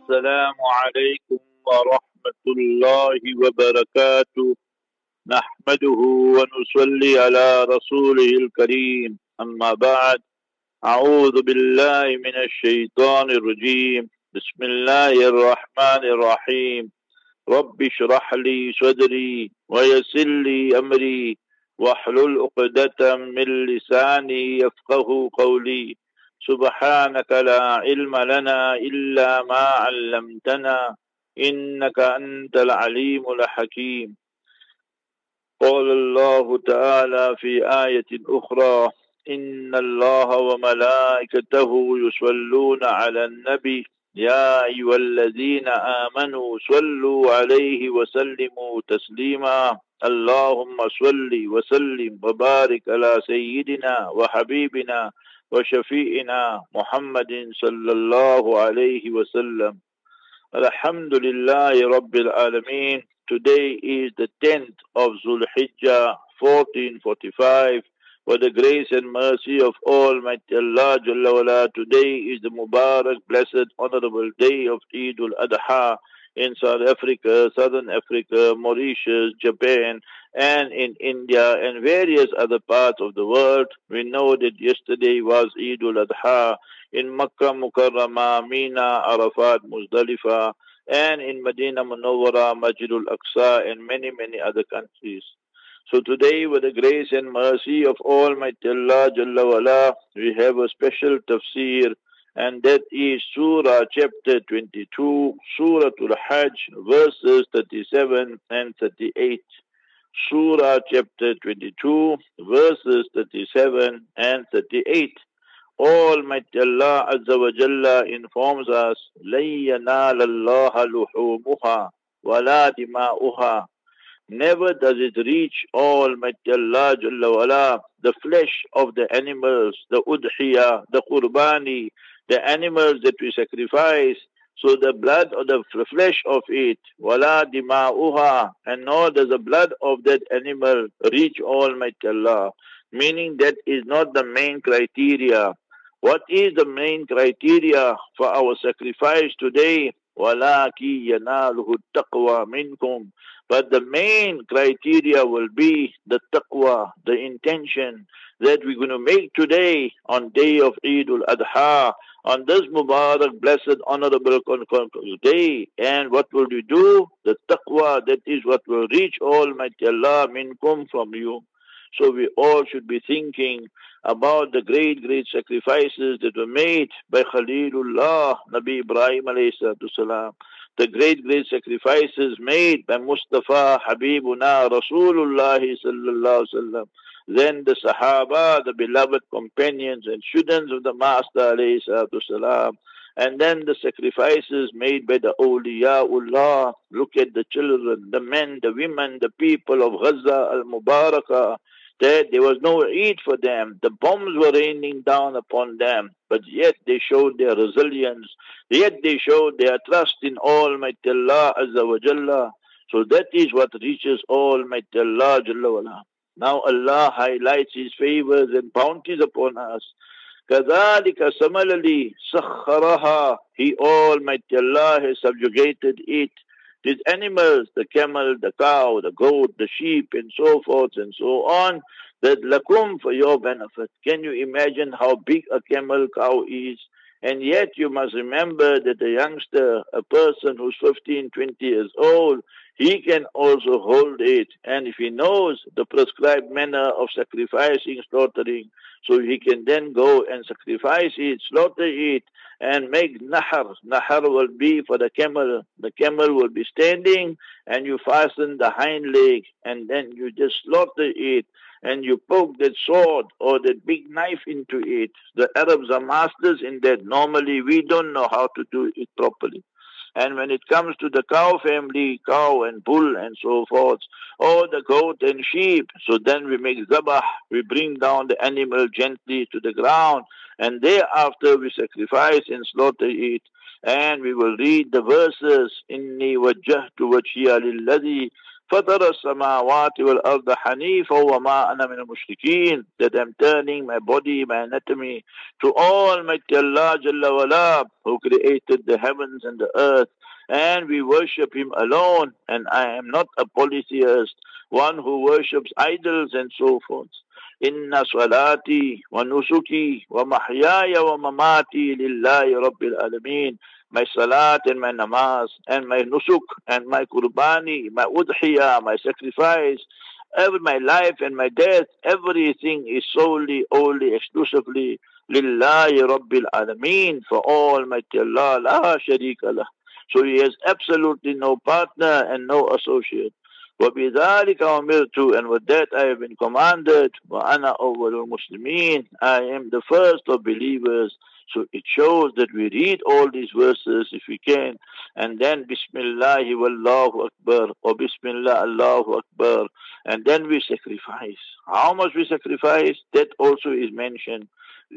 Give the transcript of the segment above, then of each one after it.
السلام عليكم ورحمة الله وبركاته. نحمده ونصلي على رسوله الكريم، أما بعد. أعوذ بالله من الشيطان الرجيم. بسم الله الرحمن الرحيم. رب اشرح لي صدري ويسر لي أمري واحلل عقدة من لساني يفقه قولي. سبحانك لا علم لنا إلا ما علمتنا إنك أنت العليم الحكيم. قال الله تعالى في آية أخرى: إن الله وملائكته يصلون على النبي يا أيها الذين آمنوا صلوا عليه وسلموا تسليما. اللهم صل وسلم وبارك على سيدنا وحبيبنا وشفيئنا محمد صلى الله عليه وسلم. Alhamdulillah Rabbil Alameen. Today is the 10th of Zulhijjah 1445. For the grace and mercy of Almighty Allah Jalla wala, today is the Mubarak, blessed, honorable day of Eid al-Adha in South Africa, Southern Africa, Mauritius, Japan, and in India and various other parts of the world. We know that yesterday was Eid al-Adha in Makkah Mukarramah, Mina, Arafat, Muzdalifah, and in Medina Munawwara, Masjidul Aqsa, and many, many other countries. So today, with the grace and mercy of Almighty Allah Jalla wala, we have a special tafsir, and that is Surah chapter 22, Surah Al-Hajj, verses 37 and 38. Surah chapter 22, verses 37 and 38. Almighty Allah Azza wa Jalla informs us, لَن يَنَالَ اللَّهَ لُحُومُهَا وَلَا دِمَاؤُهَا. Never does it reach Almighty Allah Jalla wala, the flesh of the animals, the udhiyah, the qurbani, the animals that we sacrifice, so the blood or the flesh of it, wala dima'uha, and nor does the blood of that animal reach Almighty Allah. Meaning that is not the main criteria. What is the main criteria for our sacrifice today? وَلَكِنْ يَنَالُهُ التَّقْوَى مِنْكُمْ. But the main criteria will be the taqwa, the intention that we're going to make today on day of Eid al-Adha, on this Mubarak, blessed, honorable day. And what will we do? The taqwa, that is what will reach Almighty Allah minkum, from you. So we all should be thinking about the great, great sacrifices that were made by Khalilullah, Nabi Ibrahim alayhi salatu salam. The great, great sacrifices made by Mustafa, Habibuna, Rasulullah sallallahu alaihi wasallam. Then the Sahaba, the beloved companions and students of the Master alayhi salatu salam. And then the sacrifices made by the awliyaullah. Look at the children, the men, the women, the people of Gaza al-Mubarakah. That there was no Eid for them. The bombs were raining down upon them, but yet they showed their resilience. Yet they showed their trust in Almighty Allah Azza wa Jalla. So that is what reaches Almighty Allah Jalla wala. Now Allah highlights His favors and bounties upon us. كَذَلِكَ similarly سَخَّرَهَا, He Almighty Allah has subjugated it. These animals, the camel, the cow, the goat, the sheep, and so forth and so on, that lakum, for your benefit. Can you imagine how big a camel cow is? And yet you must remember that a youngster, a person who's 15, 20 years old, he can also hold it. And if he knows the prescribed manner of sacrificing, slaughtering, so he can then go and sacrifice it, slaughter it, and make nahar. Nahar will be for the camel. The camel will be standing, and you fasten the hind leg, and then you just slaughter it, and you poke that sword or that big knife into it. The Arabs are masters in that. Normally, we don't know how to do it properly. And when it comes to the cow family, cow and bull and so forth, or the goat and sheep, so then we make zabah, we bring down the animal gently to the ground, and thereafter we sacrifice and slaughter it. And we will read the verses, Inni wajjahtu wajhiya lilladhi فطر السماوات والأرض حنيفا وما أنا من المشركين, that I'm turning my body, my anatomy to Almighty Allah Jalla wala, who created the heavens and the earth, and we worship Him alone, and I am not a polytheist, one who worships idols and so forth. Inna salati wa nusuki wa mahyaya wa mamati lillahi rabbil alameen. My salat and my namaz and my nusuk and my qurbani, my udhiyah, my sacrifice, my life and my death, everything is solely, only, exclusively lillahi rabbil alameen, for Almighty Allah, la sharika lah. So He has absolutely no partner and no associate. وَبِذَلِكَ أُمِرْتُ, and with that I have been commanded. وَأَنَا أَوَّلُ الْمُسْلِمِينَ, I am the first of believers. So it shows that we read all these verses if we can, and then Bismillah Wallahu Akbar, or Bismillah Allahu Akbar, and then we sacrifice. How much we sacrifice, that also is mentioned.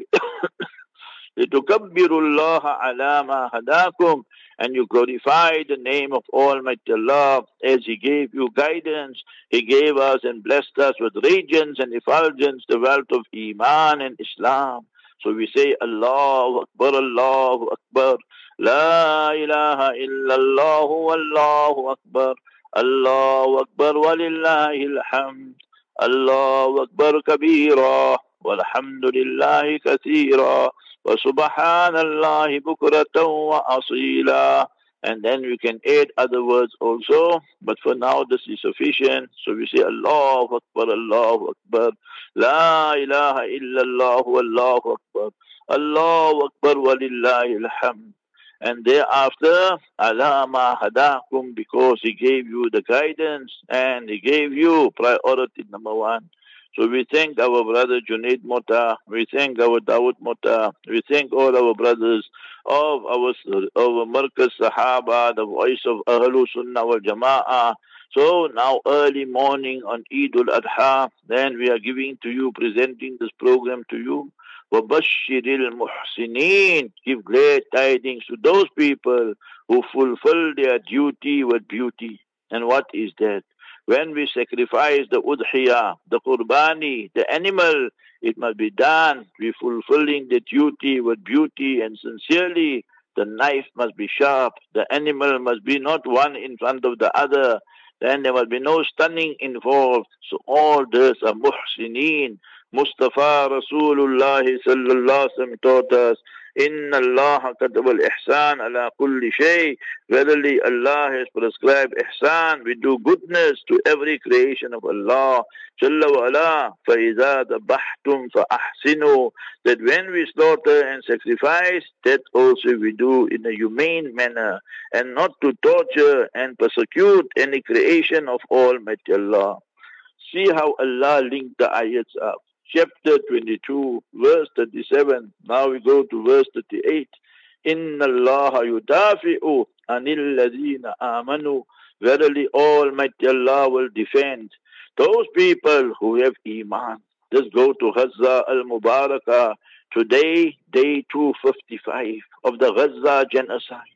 لِتُكَبِّرُوا اللَّهَ عَلَى مَا هَدَاكُمْ, and you glorify the name of Almighty Allah as He gave you guidance. He gave us and blessed us with regions and effulgence, the wealth of Iman and Islam. So we say Allahu Akbar, Allahu Akbar, La ilaha illallah, Allahu Akbar, Allahu Akbar, walillahi alhamd, Allahu Akbar kabira, walhamdulillahi kathira, wa subhanallahi bukratan wa asila. And then we can add other words also, but for now this is sufficient. So we say Allahu Akbar, Allahu Akbar, La ilaha illallah, Allahu Akbar, Allahu Akbar, walillahi alhamd. And thereafter, Alama hadakum, because He gave you the guidance and He gave you priority number one. So we thank our brother Junaid Mota, we thank our Dawood Mota, we thank all our brothers of our Markaz Sahaba, the voice of Ahlul Sunnah wal Jama'ah. So now early morning on Eid al-Adha, then we are giving to you, presenting this program to you. وَبَشِّرِ الْمُحْسِنِينَ, give glad tidings to those people who fulfill their duty with beauty. And what is that? When we sacrifice the udhiyah, the qurbani, the animal, it must be done. We fulfilling the duty with beauty and sincerely. The knife must be sharp. The animal must be not one in front of the other. Then there must be no stunning involved. So all this are muhsineen. Mustafa Rasulullah sallallahu alaihi wasallam taught us, Inna Allah katabal ihsan ala kulli shay. Verily Allah has prescribed ihsan. We do goodness to every creation of Allah. Jalla wa ala. فَإِذَا ذَبَحْتُمْ فَأَحْسِنُوا, that when we slaughter and sacrifice, that also we do in a humane manner, and not to torture and persecute any creation of Almighty Allah. See how Allah linked the ayats up. Chapter 22, verse 37. Now we go to verse 38. Inna Allah yudafi'u anil ladina amanu. Verily Almighty Allah will defend those people who have Iman. Let's go to Gaza al-Mubarakah. Today, day 255 of the Gaza genocide.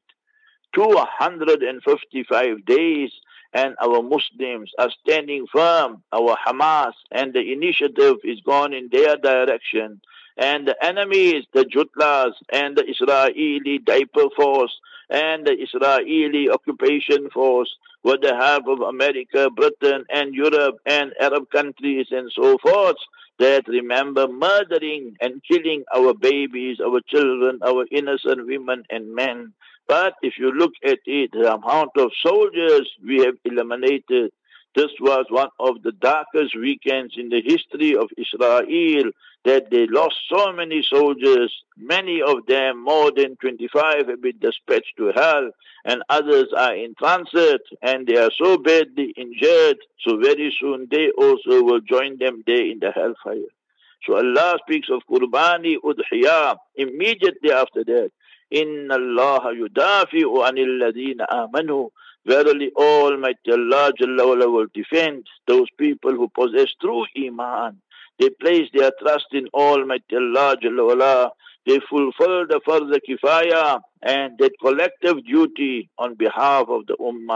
255 days, and our Muslims are standing firm. Our Hamas and the initiative is gone in their direction. And the enemies, the Jutlas and the Israeli diaper force and the Israeli occupation force, with the help of America, Britain and Europe and Arab countries and so forth, that remember murdering and killing our babies, our children, our innocent women and men. But if you look at it, the amount of soldiers we have eliminated, this was one of the darkest weekends in the history of Israel, that they lost so many soldiers. Many of them, more than 25, have been dispatched to hell, and others are in transit, and they are so badly injured, so very soon they also will join them there in the hellfire. So Allah speaks of Qurbani Udhiyah immediately after that. Inna Allah yudafi'u anil ladina amanu. Verily Almighty Allah Jalla wala will defend those people who possess true Iman. They place their trust in Almighty Allah Jalla wala. They fulfill the Farz Kifaya and that collective duty on behalf of the Ummah.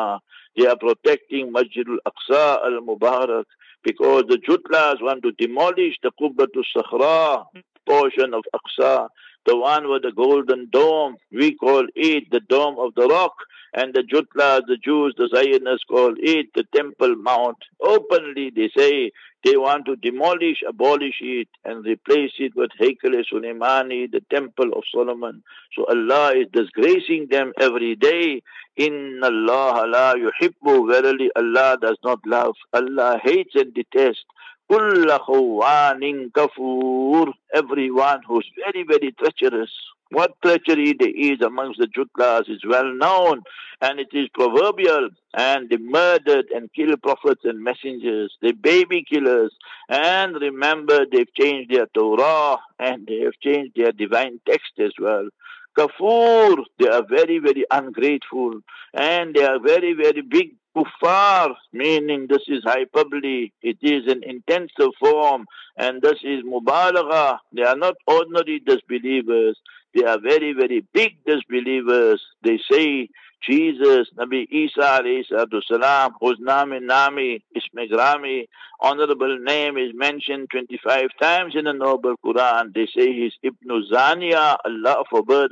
They are protecting Masjid al-Aqsa al-Mubarak because the Jutlas want to demolish the Qubbatul Sakhra portion of Aqsa, the one with the golden dome. We call it the Dome of the Rock. And the Jutlas, the Jews, the Zionists call it the Temple Mount. Openly they say they want to demolish, abolish it and replace it with Haykal-e-Sulaimani, the Temple of Solomon. So Allah is disgracing them every day. Inna Allah la yuhibbu, verily Allah does not love. Allah hates and detests. Kulla khawanin kafur, everyone who's very, very treacherous. What treachery there is amongst the Jutlas is well known and it is proverbial. And they murdered and killed prophets and messengers, they baby killers. And remember, they've changed their Torah and they have changed their divine text as well. Kafur, they are very, very ungrateful and they are very, very big kuffar, meaning this is hyperbole, it is an intensive form, and this is mubalagha. They are not ordinary disbelievers, they are very, very big disbelievers. They say Jesus, Nabi Isa alayhi salatu salam, whose nami, ismigrami, honorable name is mentioned 25 times in the Noble Quran. They say he's Ibn Zania, Allah forbid,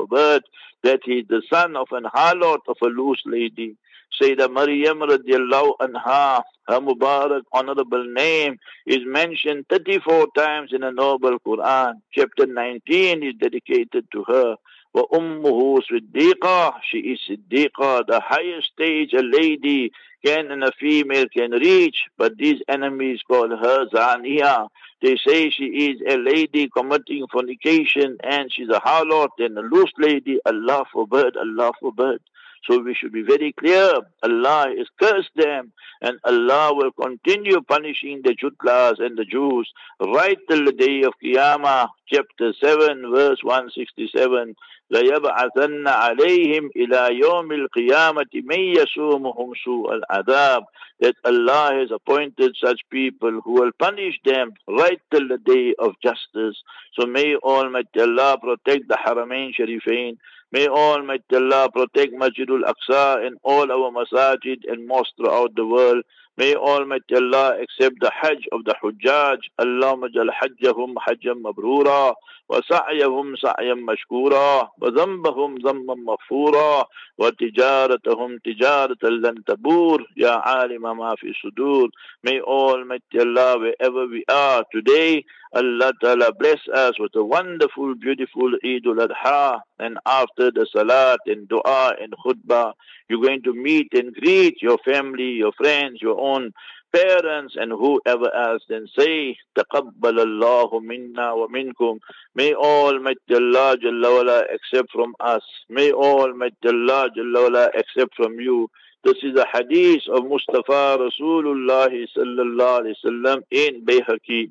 that he's the son of an harlot, of a loose lady. Sayyidah Maryam radiallahu anha, her Mubarak honorable name is mentioned 34 times in the Noble Quran. Chapter 19 is dedicated to her. Wa ummuhu siddiqa, she is siddiqa, the highest stage a lady can and a female can reach, but these enemies call her zaniya. They say she is a lady committing fornication and she's a harlot and a loose lady. Allah forbid, Allah forbid. So we should be very clear, Allah has cursed them and Allah will continue punishing the Jutlas and the Jews right till the day of Qiyamah. Chapter 7 verse 167, لَيَبْعَثَنَّ عَلَيْهِمْ إِلَى يَوْمِ الْقِيَامَةِ مَنْ يَسُومُهُمْ سُوءَ الْعَذَابِ, that Allah has appointed such people who will punish them right till the day of justice. So may Almighty Allah protect the Haramain Sharifain. May Almighty Allah protect Masjidul Aqsa and all our masajid and mosques throughout the world. May Almighty Allah accept the Hajj of the Hujjaj. Allahumma jal hajjahum hajjam mabrura, wa sa'yahum sa'yam mashkura, wa zambahum zamman maghfura, wa tijaratahum tijaratan lan tabur, ya alima ma fi sudur. May Almighty Allah, wherever we are today, Allah Ta'ala bless us with a wonderful, beautiful Eid al-Adha. And after the salat and dua and khutbah, you're going to meet and greet your family, your friends, your own parents and whoever else. Then say, Taqabbalallahu minna wa minkum. May Almighty Allah Jalla wala accept from us. May Almighty Allah Jalla wala accept from you. This is a hadith of Mustafa Rasulullah sallallahu alaihi wasallam in Bayhaqi.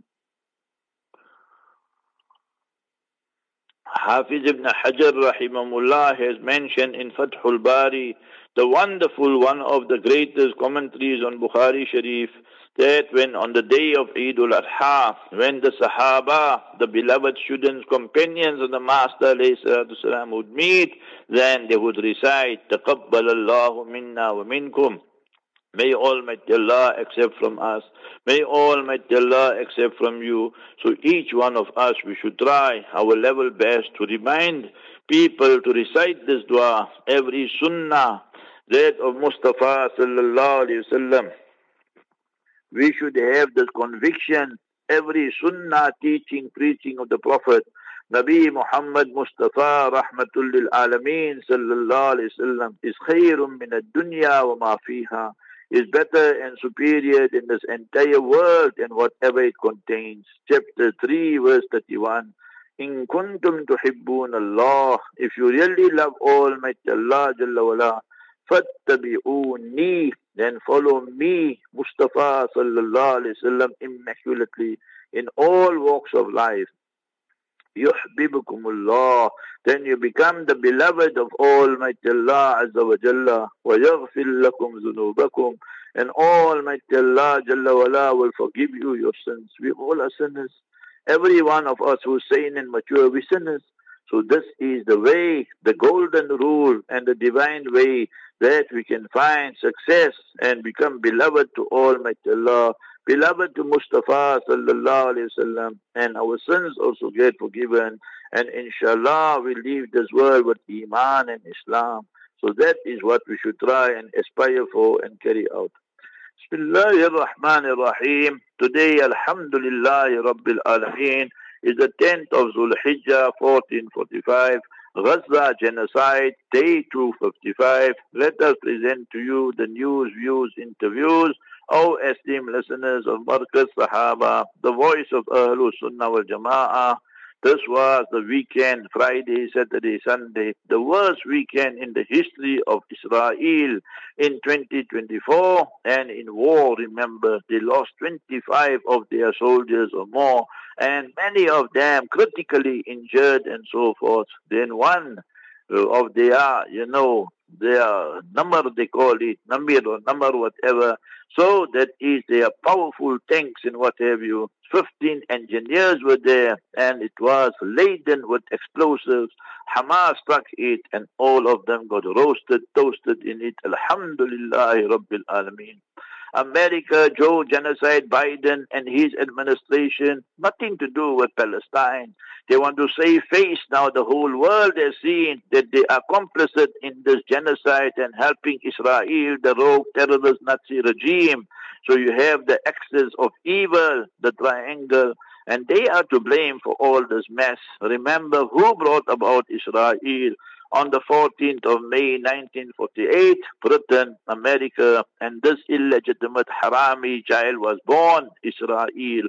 Hafiz ibn Hajar rahimahullah has mentioned in Fathul Bari, the wonderful, one of the greatest commentaries on Bukhari Sharif, that when on the day of Eid al-Adha, when the Sahaba, the beloved students, companions of the Master ﷺ would meet, then they would recite, Taqabbalallahu minna wa minkum. May Almighty Allah accept from us. May Almighty Allah accept from you. So each one of us, we should try our level best to remind people to recite this dua, every sunnah, that of Mustafa sallallahu alayhi wasallam. We should have this conviction, every sunnah teaching, preaching of the Prophet, Nabi Muhammad Mustafa rahmatul lil alameen sallallahu alayhi wasallam, is khayrun min ad-dunya wa ma fiha, is better and superior in this entire world and whatever it contains. Chapter 3 verse 31. In kuntum tuhibbun Allah, if you really love Almighty Allah Jalla wala, fattabi'uni, then follow me, Mustafa sallallahu alayhi wasallam, immaculately in all walks of life. Yuhibbukumullah, then you become the beloved of Almighty Allah Azza wa Jalla, wa yaghfir lakum dhunubakum, and Almighty Allah Jalla wala will forgive you your sins. We all are sinners. Every one of us who is sane and mature, we sinners. So this is the way, the golden rule and the divine way, that we can find success and become beloved to Almighty Allah, beloved to Mustafa sallallahu alayhi wasallam, and our sins also get forgiven, and inshallah we leave this world with Iman and Islam. So that is what we should try and aspire for and carry out. Bismillahir Rahmanir Rahim. Today, Alhamdulillah Rabbil Alameen, is the 10th of Zulhijjah 1445, Gaza Genocide, Day 255. Let us present to you the news, views, interviews, O esteemed listeners of Markaz Sahaba, the voice of Ahlul Sunnah wal Jama'ah. This was the weekend, Friday, Saturday, Sunday, the worst weekend in the history of Israel in 2024. And in war, remember, they lost 25 of their soldiers or more, and many of them critically injured and so forth. Then one of their, their number, they call it, number, whatever. So that is their powerful tanks and what have you. 15 engineers were there, and it was laden with explosives. Hamas struck it, and all of them got roasted, toasted in it. Alhamdulillah Rabbil Alameen. America, Joe Genocide, Biden and his administration, nothing to do with Palestine. They want to save face now. The whole world has seen that they are complicit in this genocide and helping Israel, the rogue terrorist Nazi regime. So you have the axis of evil, the triangle, and they are to blame for all this mess. Remember who brought about Israel? On the 14th of May 1948, Britain, America, and this illegitimate Harami child was born, Israel.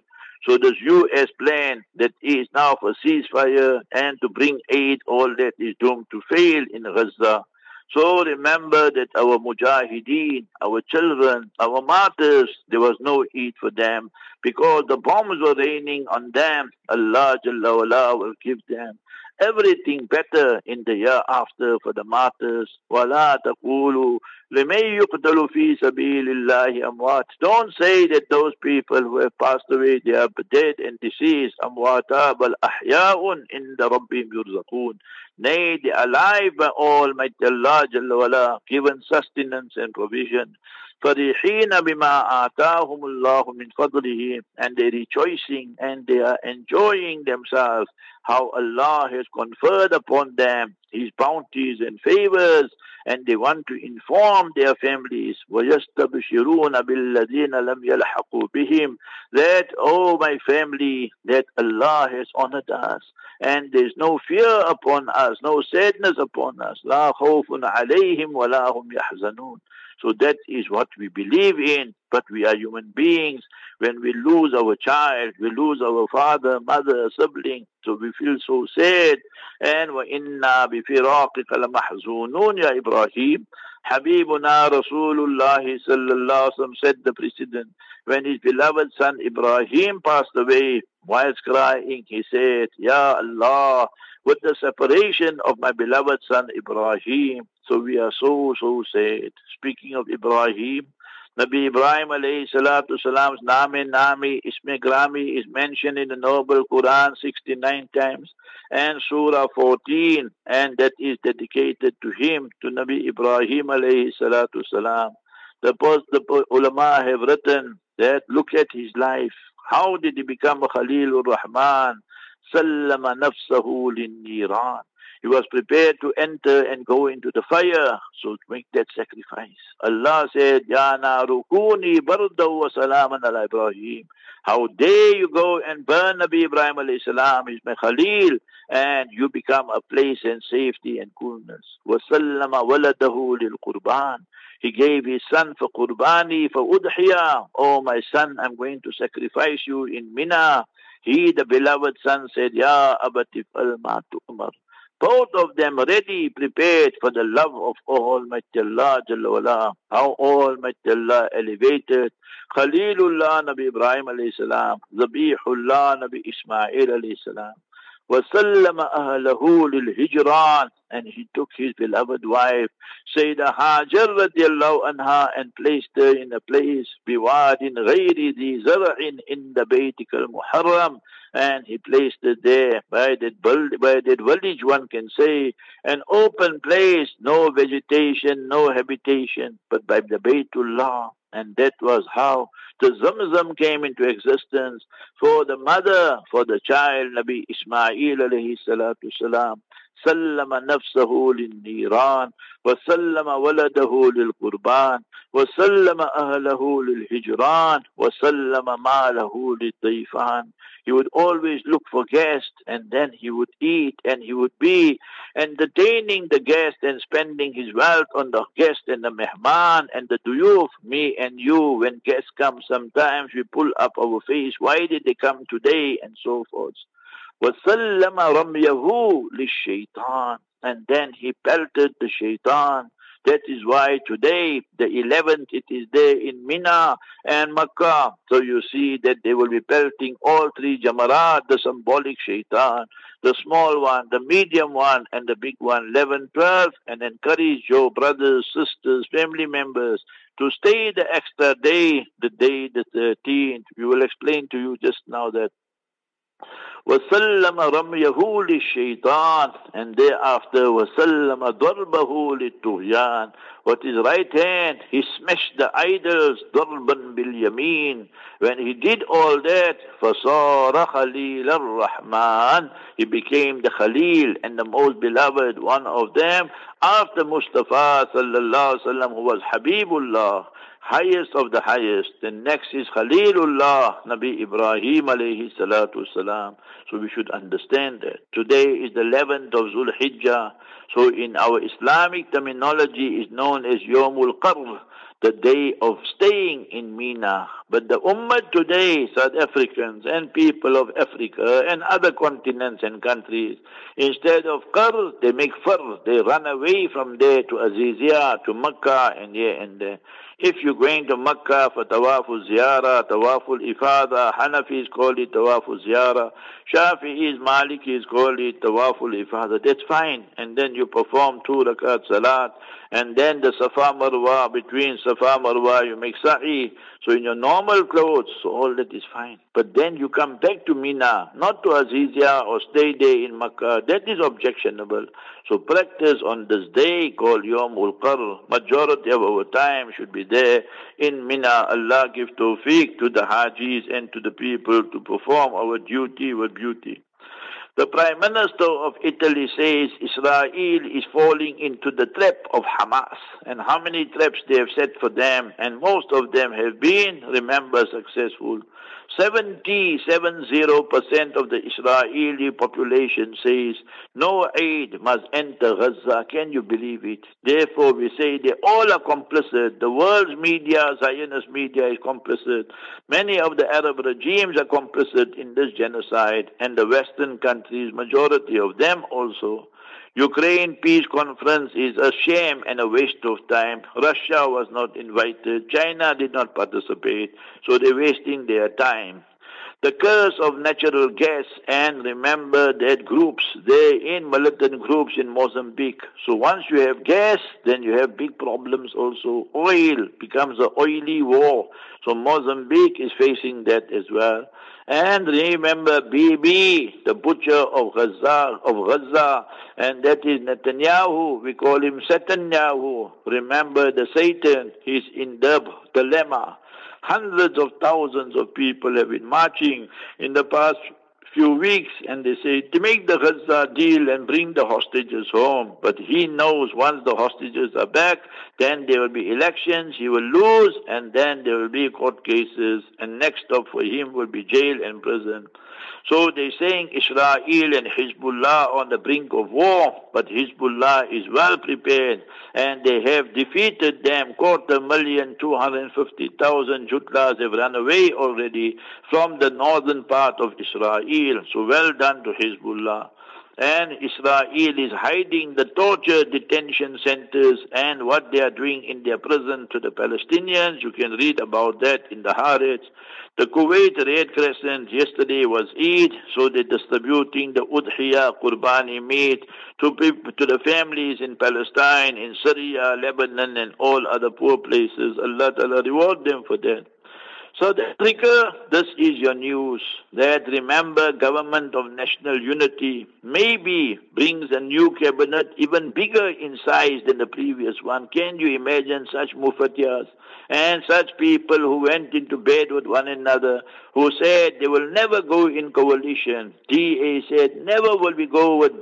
So this U.S. plan that is now for ceasefire and to bring aid, all that is doomed to fail in Gaza. So remember that our mujahideen, our children, our martyrs, there was no Eid for them because the bombs were raining on them. Allah Jalla wala will give them everything better in the year after for the martyrs. وَلَا تَقُولُوا لِمَنْ يُقْتَلُ فِي سَبِيلِ اللَّهِ أَمْوَاتٍ. Don't say that those people who have passed away, they are dead and deceased. أَمْوَاتًا بَلْ أَحْيَاءٌ عِنْدَ رَبِّهِمْ يُرْزَقُونَ. Nay, they are alive by Almighty Allah Jalla wala, given sustenance and provision. فَرِحِينَ بِمَا آتَاهُمُ اللَّهُ مِنْ فَضْلِهِ. And they are rejoicing and they are enjoying themselves how Allah has conferred upon them His bounties and favors, and they want to inform their families, وَيَسْتَبْشِرُونَ بِالَّذِينَ لَمْ يَلْحَقُوا بِهِمْ, that, oh my family, that Allah has honored us, and there is no fear upon us, no sadness upon us. لَا خَوْفٌ عَلَيْهِمْ وَلَا هُمْ يَحْزَنُونَ. So that is what we believe in, but we are human beings. When we lose our child, we lose our father, mother, sibling, so we feel so sad. And وَإِنَّا بِفِرَاقِكَ لَمَحْزُونُونَ يَا Ibrahim. Habibuna Rasulullah sallallahu alaihi wasallam said, the President, when his beloved son Ibrahim passed away, whilst crying, he said, Ya Allah, with the separation of my beloved son Ibrahim, so we are so sad. Speaking of Ibrahim, Nabi Ibrahim alayhi salatu salam's Nami, Isme Grami is mentioned in the Noble Quran 69 times and Surah 14, and that is dedicated to him, to Nabi Ibrahim alayhi salatu salam. The ulama have written that look at his life. How did he become a Khalilur Rahman? Sallama nafsahu lin-niran. He was prepared to enter and go into the fire, so to make that sacrifice. Allah said, Ya naru kuni bardaw wa salaman ala Ibrahim. How dare you go and burn Nabi Ibrahim alayhi salam, he's my Khalil, and you become a place and safety and coolness. Wa sallama waladahu lil qurban. He gave his son for qurbani, for udhiya. Oh my son, I'm going to sacrifice you in Mina. He, the beloved son, said, Ya abati fa'al ma tu'mar. Both of them ready, prepared for the love of Almighty Allah Jalla wala. How Almighty Allah elevated Khalilullah Nabi Ibrahim alayhi salam, Zabihullah Nabi Ismail alayhi salam. وَسَلَّمَ أَهْلَهُ لِلْهِجْرَانِ. and he took his beloved wife, Sayyidah Hajar radiallahu anha, and placed her in a place, biwadin ghayri di zara'in in the Baytik al-Muharram, and he placed it there by that village, one can say, an open place, no vegetation, no habitation, but by the Baytullah. And that was how the Zamzam came into existence for the mother, for the child, Nabi Ismail alayhi salatu salam. سلم نفسه للنيران وسلم ولده للقربان وسلم أهله للهجران وسلم ماله للضيفان. He would always look for guests, and then he would eat, and he would be entertaining the guest and spending his wealth on the guest and the mehman and the duyuf. Me and you, when guests come, sometimes we pull up our face. Why did they come today? And so forth. وَسَلَّمَ رَمْيَهُ لِلشَّيْطَانِ. And then he pelted the shaitan. That is why today, the 11th, it is there in Mina and Makkah. So you see that they will be pelting all three jamarat, the symbolic shaitan, the small one, the medium one, and the big one, 11, 12, and encourage your brothers, sisters, family members to stay the extra day, the 13th. We will explain to you just now that وَسَلَّمَ رَمْيَهُ لِلشَّيْطَانِ, and thereafter وَسَلَّمَ ضَرْبَهُ لِلطُّغْيَانِ. With his right hand, he smashed the idols, ضَرْبًا بِالْيَمِينِ. When he did all that, فَصَارَ خَلِيلَ الرَّحْمَنِ, he became the Khalil and the most beloved one of them, after Mustafa sallallahu alaihi wasallam, who was Habibullah, highest of the highest. Then next is Khalilullah, Nabi Ibrahim alayhi salatu salam. So we should understand that. Today is the 11th of Zul Hijjah. So in our Islamic terminology is known as Yawmul Qarr, the day of staying in Mina. But the Ummah today, South Africans and people of Africa and other continents and countries, instead of Qarr, they make Far. They run away from there to Aziziyah, to Makkah, and here and there. If you're going to Makkah for Tawaful Ziyarah, Tawaful Ifada, Hanafis call it Tawaful Ziyarah, Shafi'is, Malikis call it Tawaful Ifada, that's fine. And then you perform 2 rakat salat, and then the Safa Marwa, between Safa Marwa you make sa'i. So in your normal clothes, so all that is fine. But then you come back to Mina, not to Aziziyah or stay there in Makkah, that is objectionable. So practice on this day called Yawmul Qarr. Majority of our time should be there in Mina. Allah give tawfiq to the Hajis and to the people to perform our duty with beauty. The Prime Minister of Italy says Israel is falling into the trap of Hamas. And how many traps they have set for them, and most of them have been, remember, successful. 70% of the Israeli population says no aid must enter Gaza. Can you believe it? Therefore we say they all are complicit. The world's media, Zionist media is complicit. Many of the Arab regimes are complicit in this genocide, and the Western countries, majority of them also. Ukraine peace conference is a shame and a waste of time. Russia was not invited. China did not participate. So they're wasting their time. The curse of natural gas, and remember that groups, they're in militant groups in Mozambique. So once you have gas, then you have big problems also. Oil becomes an oily war. So Mozambique is facing that as well. And remember Bibi, the butcher of Gaza, and that is Netanyahu. We call him Satanyahu. Remember the Satan, he's in the dilemma. Hundreds of thousands of people have been marching in the past few weeks, and they say to make the Gaza deal and bring the hostages home. But he knows once the hostages are back, then there will be elections, he will lose, and then there will be court cases, and next stop for him will be jail and prison. So they're saying Israel and Hezbollah on the brink of war, but Hezbollah is well prepared, and they have defeated them. 250,000 Jutlas have run away already from the northern part of Israel. So well done to Hezbollah. And Israel is hiding the torture detention centers and what they are doing in their prison to the Palestinians. You can read about that in the Haaretz. The Kuwait Red Crescent yesterday was Eid, so they're distributing the Udhiyah, Qurbani meat to the families in Palestine, in Syria, Lebanon, and all other poor places. Allah Ta'ala reward them for that. South Africa, this is your news. That remember, government of national unity maybe brings a new cabinet even bigger in size than the previous one. Can you imagine such mufatiyas and such people who went into bed with one another, who said they will never go in coalition? DA said, never will we go with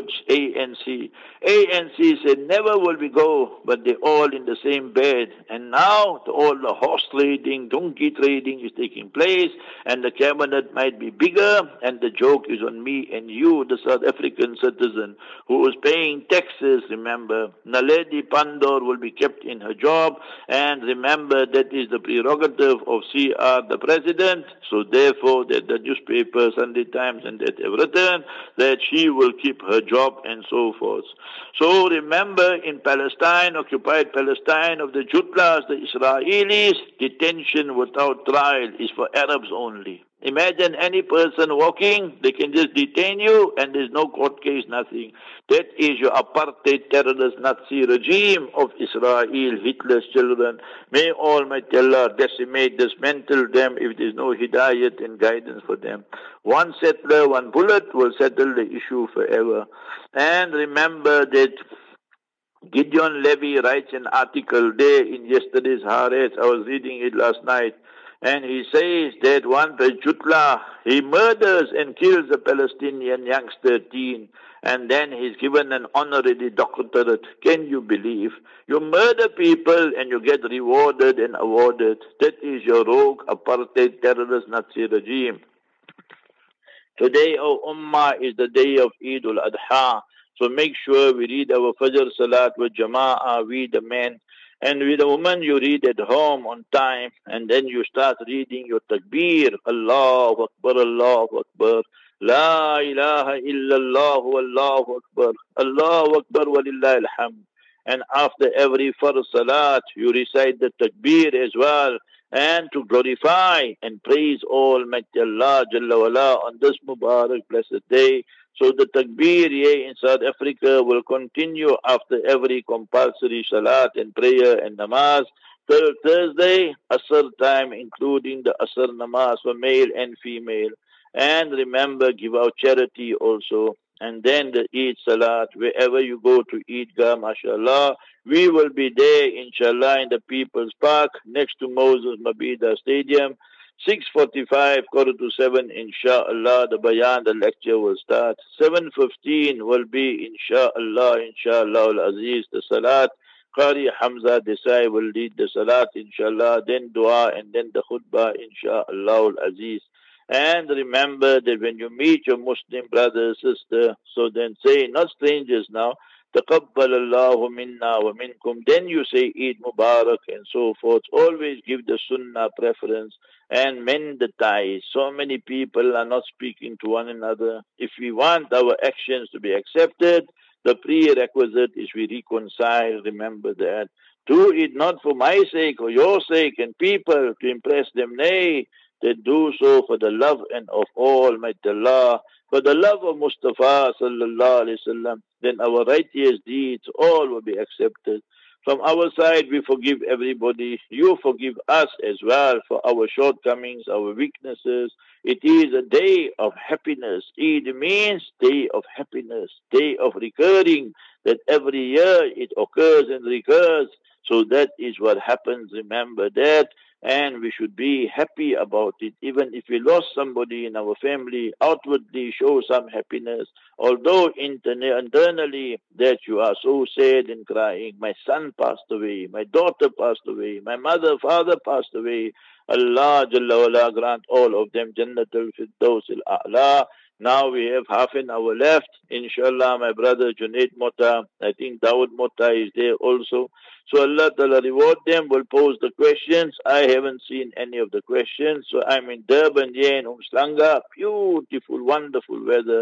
ANC. ANC said, never will we go, but they're all in the same bed. And now all the horse trading, donkey trading is taking place, and the cabinet might be bigger, and the joke is on me and you, the South African citizen, who is paying taxes. Remember, Naledi Pandor will be kept in her job, and remember that is the prerogative of CR, the president. So therefore, that the newspaper, Sunday Times, and that have written that she will keep her job and so forth. So remember, in Palestine, occupied Palestine of the Jutlas, the Israelis, detention without trial is for Arabs only. Imagine any person walking, they can just detain you and there's no court case, nothing. That is your apartheid terrorist Nazi regime of Israel, Hitler's children. May Almighty Allah decimate, dismantle them if there's no hidayat and guidance for them. One settler, one bullet will settle the issue forever. And remember that Gideon Levy writes an article there in yesterday's Haaretz. I was reading it last night. And he says that one Jutla, he murders and kills a Palestinian youngster teen, and then he's given an honorary doctorate. Can you believe? You murder people and you get rewarded and awarded. That is your rogue apartheid terrorist Nazi regime. Today, our Ummah, is the day of Eid al-Adha. So make sure we read our Fajr Salat with Jama'ah, we the men. And with the woman, you read at home on time, and then you start reading your takbir. Allahu Akbar, Allahu Akbar. La ilaha illallah, Allahu Akbar. Allahu Akbar, walillahi alhamd. And after every farz salat, you recite the takbir as well. And to glorify and praise Almighty Allah Jalla wala on this Mubarak blessed day. So the takbir here in South Africa will continue after every compulsory salat and prayer and namaz till Thursday, Asr time, including the Asr namaz for male and female. And remember, give out charity also. And then the Eid Salat, wherever you go to Eidgah, mashallah, we will be there, inshallah, in the People's Park, next to Moses Mabida Stadium. 6:45, 6:45, inshallah, the bayan, the lecture will start. 7:15 will be, inshallah, al-Aziz, the Salat. Qari Hamza Desai will lead the Salat, inshallah, then dua, and then the khutbah, inshallah, al-Aziz. And remember that when you meet your Muslim brother, sister, so then say, not strangers now, Taqabbal Allahu minna wa minkum. Then you say Eid Mubarak and so forth. Always give the Sunnah preference and mend the ties. So many people are not speaking to one another. If we want our actions to be accepted, the prerequisite is we reconcile. Remember that. Do it not for my sake or your sake and people to impress them. Nay, they do so for the love and of Almighty Allah, for the love of Mustafa sallallahu alaihi wasallam. Then our righteous deeds all will be accepted. From our side, we forgive everybody. You forgive us as well for our shortcomings, our weaknesses. It is a day of happiness. Eid means day of happiness, day of recurring, that every year it occurs and recurs. So that is what happens. Remember that. And we should be happy about it. Even if we lost somebody in our family, outwardly show some happiness. Although internally that you are so sad and crying, my son passed away, my daughter passed away, my mother, father passed away. Allah Jalla wala grant all of them Jannatul Firdaus al-A'la. Now we have half an hour left. Inshallah, my brother Junaid Mota, I think Dawood Mota is there also. So Allah Ta'ala reward them, will pose the questions. I haven't seen any of the questions. So I'm in Durban here in Umslanga. Beautiful, wonderful weather.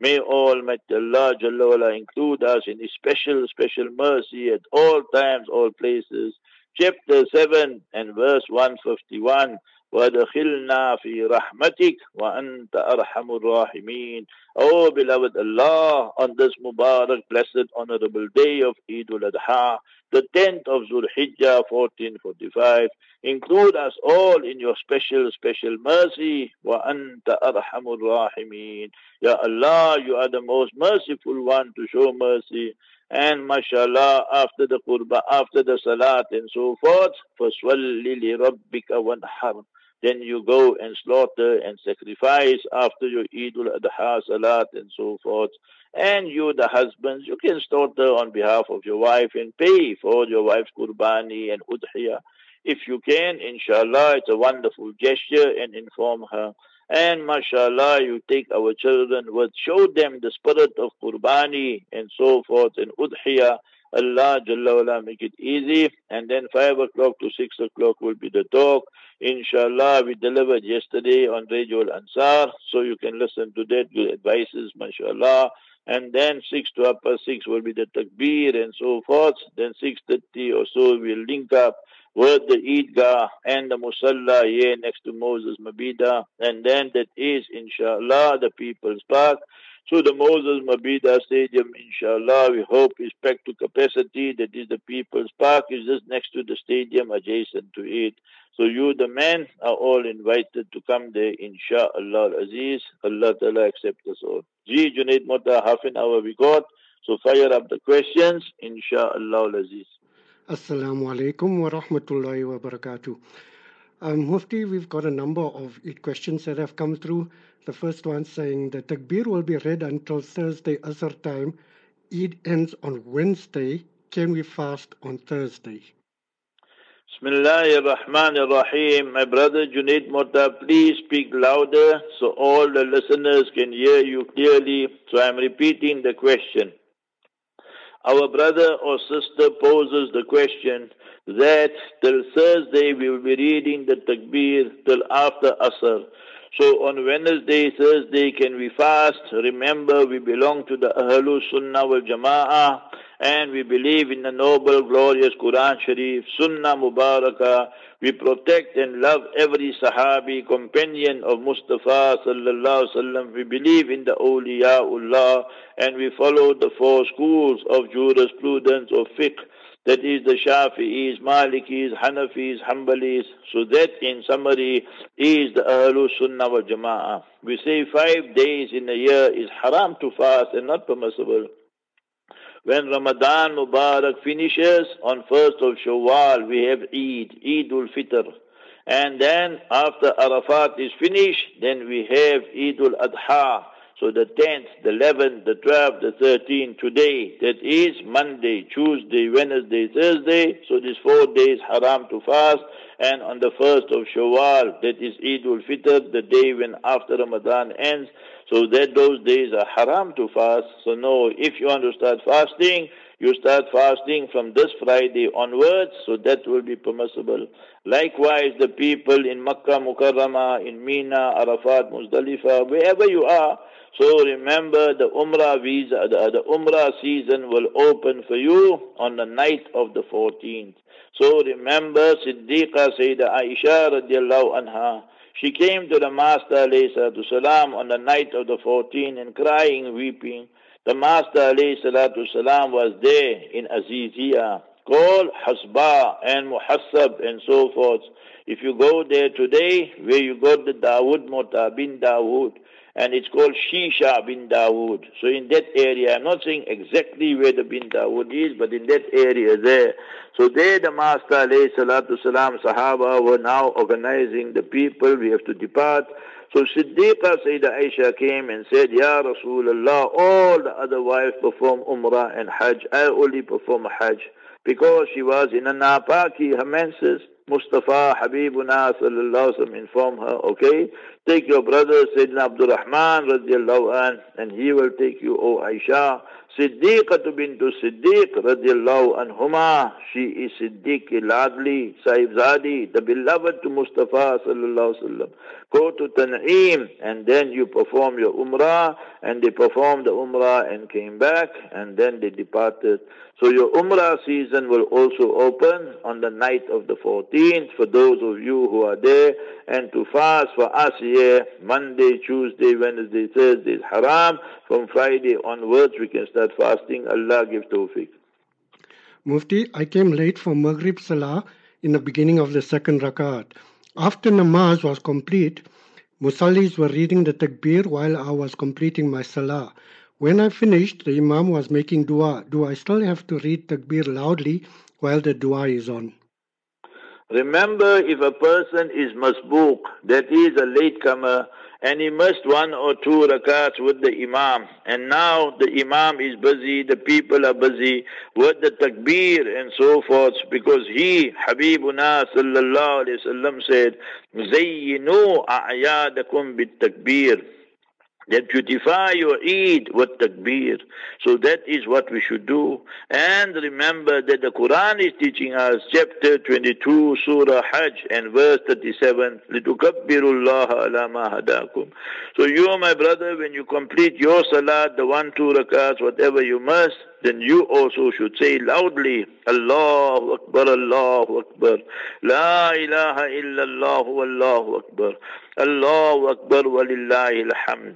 May Almighty Allah Jalla wala include us in His special, special mercy at all times, all places. Chapter 7 and verse 151. وَأَدْخِلْنَا فِي رَحْمَتِكَ وَأَنْتَ أَرْحَمُ الرَّاحِمِينَ. Oh beloved Allah, on this Mubarak, blessed, honorable day of Eid al-Adha, the 10th of Zulhijjah 1445, include us all in your special, special mercy. وَأَنْتَ أَرْحَمُ الرَّاحِمِينَ. Ya Allah, you are the most merciful one to show mercy. And mashallah, after the qurba, after the salat and so forth, فَصْوَلِّ لِرَبِّكَ وَانْحَرْ. Then you go and slaughter and sacrifice after your Eid al-Adha, salat and so forth. And you, the husbands, you can slaughter on behalf of your wife and pay for your wife's qurbani and udhiyah. If you can, inshallah, it's a wonderful gesture, and inform her. And mashallah, you take our children, show them the spirit of qurbani and so forth and udhiyah. Allah Jalla wala make it easy. And then 5 o'clock to 6 o'clock will be the talk. Inshallah, we delivered yesterday on Radio Al-Ansar, so you can listen to that, good advices, mashallah. And then 6 to 6 will be the takbir and so forth. Then 6:30 or so we'll link up with the Eidgah and the Musalla here next to Moses Mabida. And then that is, inshallah, the People's Park. So the Moses Mabida Stadium, inshallah, we hope is packed to capacity. That is the People's Park, is just next to the stadium, adjacent to it. So you, the men, are all invited to come there, inshallah Aziz. Allah Ta'ala accept us all. Ji, Junaid Mota, half an hour we got. So fire up the questions, inshallah Aziz. Assalamu alaikum wa rahmatullahi wa barakatuh. Mufti, we've got a number of questions that have come through. The first one saying the takbir will be read until Thursday Asr time. Eid ends on Wednesday. Can we fast on Thursday? Bismillahir Rahmanir Rahim. My brother Junaid Mota, please speak louder so all the listeners can hear you clearly. So I'm repeating the question. Our brother or sister poses the question that till Thursday we will be reading the takbir till after Asr. So on Wednesday, Thursday, can we fast? Remember, we belong to the Ahlul Sunnah wal Jama'ah, and we believe in the noble, glorious Quran Sharif, Sunnah Mubarakah. We protect and love every Sahabi, companion of Mustafa sallallahu alaihi wasallam. We believe in the Awliyaullah, and we follow the 4 schools of jurisprudence of fiqh. That is the Shafi'is, Malikis, Hanafis, Hanbalis. So that in summary is the Ahlul Sunnah wal Jama'ah. We say 5 days in a year is haram to fast and not permissible. When Ramadan Mubarak finishes on 1st of Shawwal, we have Eid al-Fitr. And then after Arafat is finished, then we have Eid al-Adha. So the 10th, the 11th, the 12th, the 13th, today, that is Monday, Tuesday, Wednesday, Thursday. So these 4 days haram to fast. And on the 1st of Shawwal, that is Eid al-Fitr, the day when after Ramadan ends. So that those days are haram to fast. So no, if you want to start fasting, you start fasting from this Friday onwards, so that will be permissible. Likewise, the people in Makkah, Mukarramah, in Mina, Arafat, Muzdalifah, wherever you are, so remember the Umrah visa, the Umrah season will open for you on the night of the 14th. So remember Siddiqa Sayyidah Aisha radiallahu anha, she came to the Master alayhi salatu salam on the night of the 14th and crying, weeping. The Master alayhi salatu salam was there in Aziziyah, called Hasba and Muhassab and so forth. If you go there today, where you got the Dawood Mota bin Dawood, and it's called Shisha bin Dawood. So in that area, I'm not saying exactly where the bin Dawood is, but in that area there. So there the Master alayhi salatu salam, Sahaba were now organizing the people, we have to depart. So Siddiqa Sayyidah Aisha came and said, Ya Rasulullah, all the other wives perform Umrah and Hajj. I only perform Hajj. Because she was in a Napaki, her menses. Mustafa Habibuna sallallahu alaihi wasallam informed her, okay, Take your brother Sayyidina Abdul Rahman radiallahu an, and he will take you, O Aisha. Siddiqatu bintu Siddiq radiallahu anhuma. She is Siddiq Ladli, Sahibzadi, the beloved to Mustafa sallallahu alaihi wasallam. Go to Tan'im, and then you perform your Umrah, and they performed the Umrah and came back, and then they departed. So your Umrah season will also open on the night of the 14th for those of you who are there, and to fast for us here, Monday, Tuesday, Wednesday, Thursday is haram. From Friday onwards we can start fasting. Allah give tawfiq. Mufti, I came late for Maghrib Salah in the beginning of the second rakat. After namaz was complete, Musallis were reading the takbir while I was completing my Salah. When I finished, the Imam was making dua. Do I still have to read takbir loudly while the dua is on? Remember, if a person is masbook, that is a latecomer, and he missed 1 or 2 rakats with the Imam, and now the Imam is busy, the people are busy with the takbir and so forth, because he, Habibuna sallallahu alayhi wasallam said, Zayyinu a'yadakum bit takbir. That beautify your Eid with takbir. So that is what we should do. And remember that the Quran is teaching us, chapter 22, Surah Hajj and verse 37, لِتُكَبِّرُوا اللَّهَ عَلَى مَا هَدَاكُمْ. So you, my brother, when you complete your salat, the 1, 2 rakats, whatever you must, then you also should say loudly, Allahu Akbar, Allahu Akbar, La ilaha illallah, Allahu Akbar, Allahu Akbar, walillahi alhamd.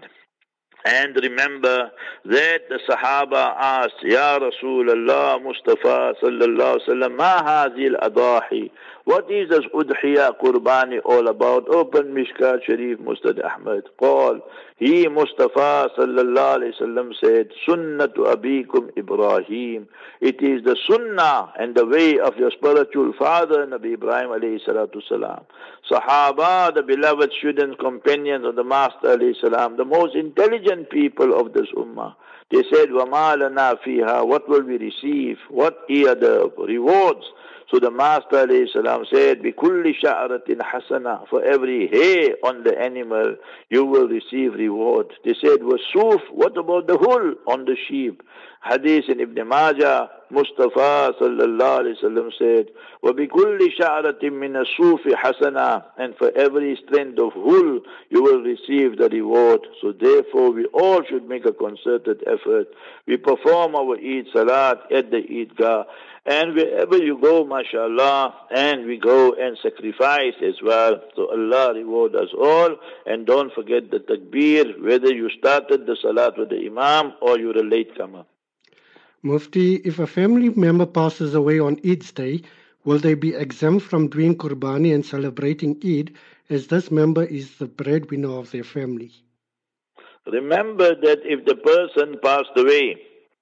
And remember that the Sahaba asked, Ya Rasulullah Mustafa sallallahu alaihi wasallam, Ma hazil adahi? What is this udhiya qurbani all about? Open Mishkat Sharif Mustad Ahmad. Qal, he Mustafa sallallahu alaihi wasallam said, Sunnatu abikum Ibrahim. It is the sunnah and the way of your spiritual father, Nabi Ibrahim alayhi salatu salam. Sahaba, the beloved students, companions of the Master alayhi salam, the most intelligent people of this ummah. They said, وَمَا لَنَا فِيهَا? What will we receive? What are the rewards? So the Master alayhi salam said, بِكُلِّ شَعْرَةٍ حَسَنَةٍ. For every hair on the animal, you will receive reward. They said, وَالسُّوفِ. What about the wool on the sheep? Hadith in Ibn Majah, Mustafa sallallahu alayhi wasallam said, وَبِكُلِّ شَعْرَةٍ مِّنَ السُّوفِ حَسَنَةٍ. And for every strand of wool, you will receive the reward. So therefore, we all should make a concerted effort. We perform our Eid Salat at the Eidgah. And wherever you go, mashallah, and we go and sacrifice as well. So Allah reward us all. And don't forget the takbir, whether you started the Salat with the Imam or you're a latecomer. Mufti, if a family member passes away on Eid's day, will they be exempt from doing Qurbani and celebrating Eid, as this member is the breadwinner of their family? Remember that if the person passed away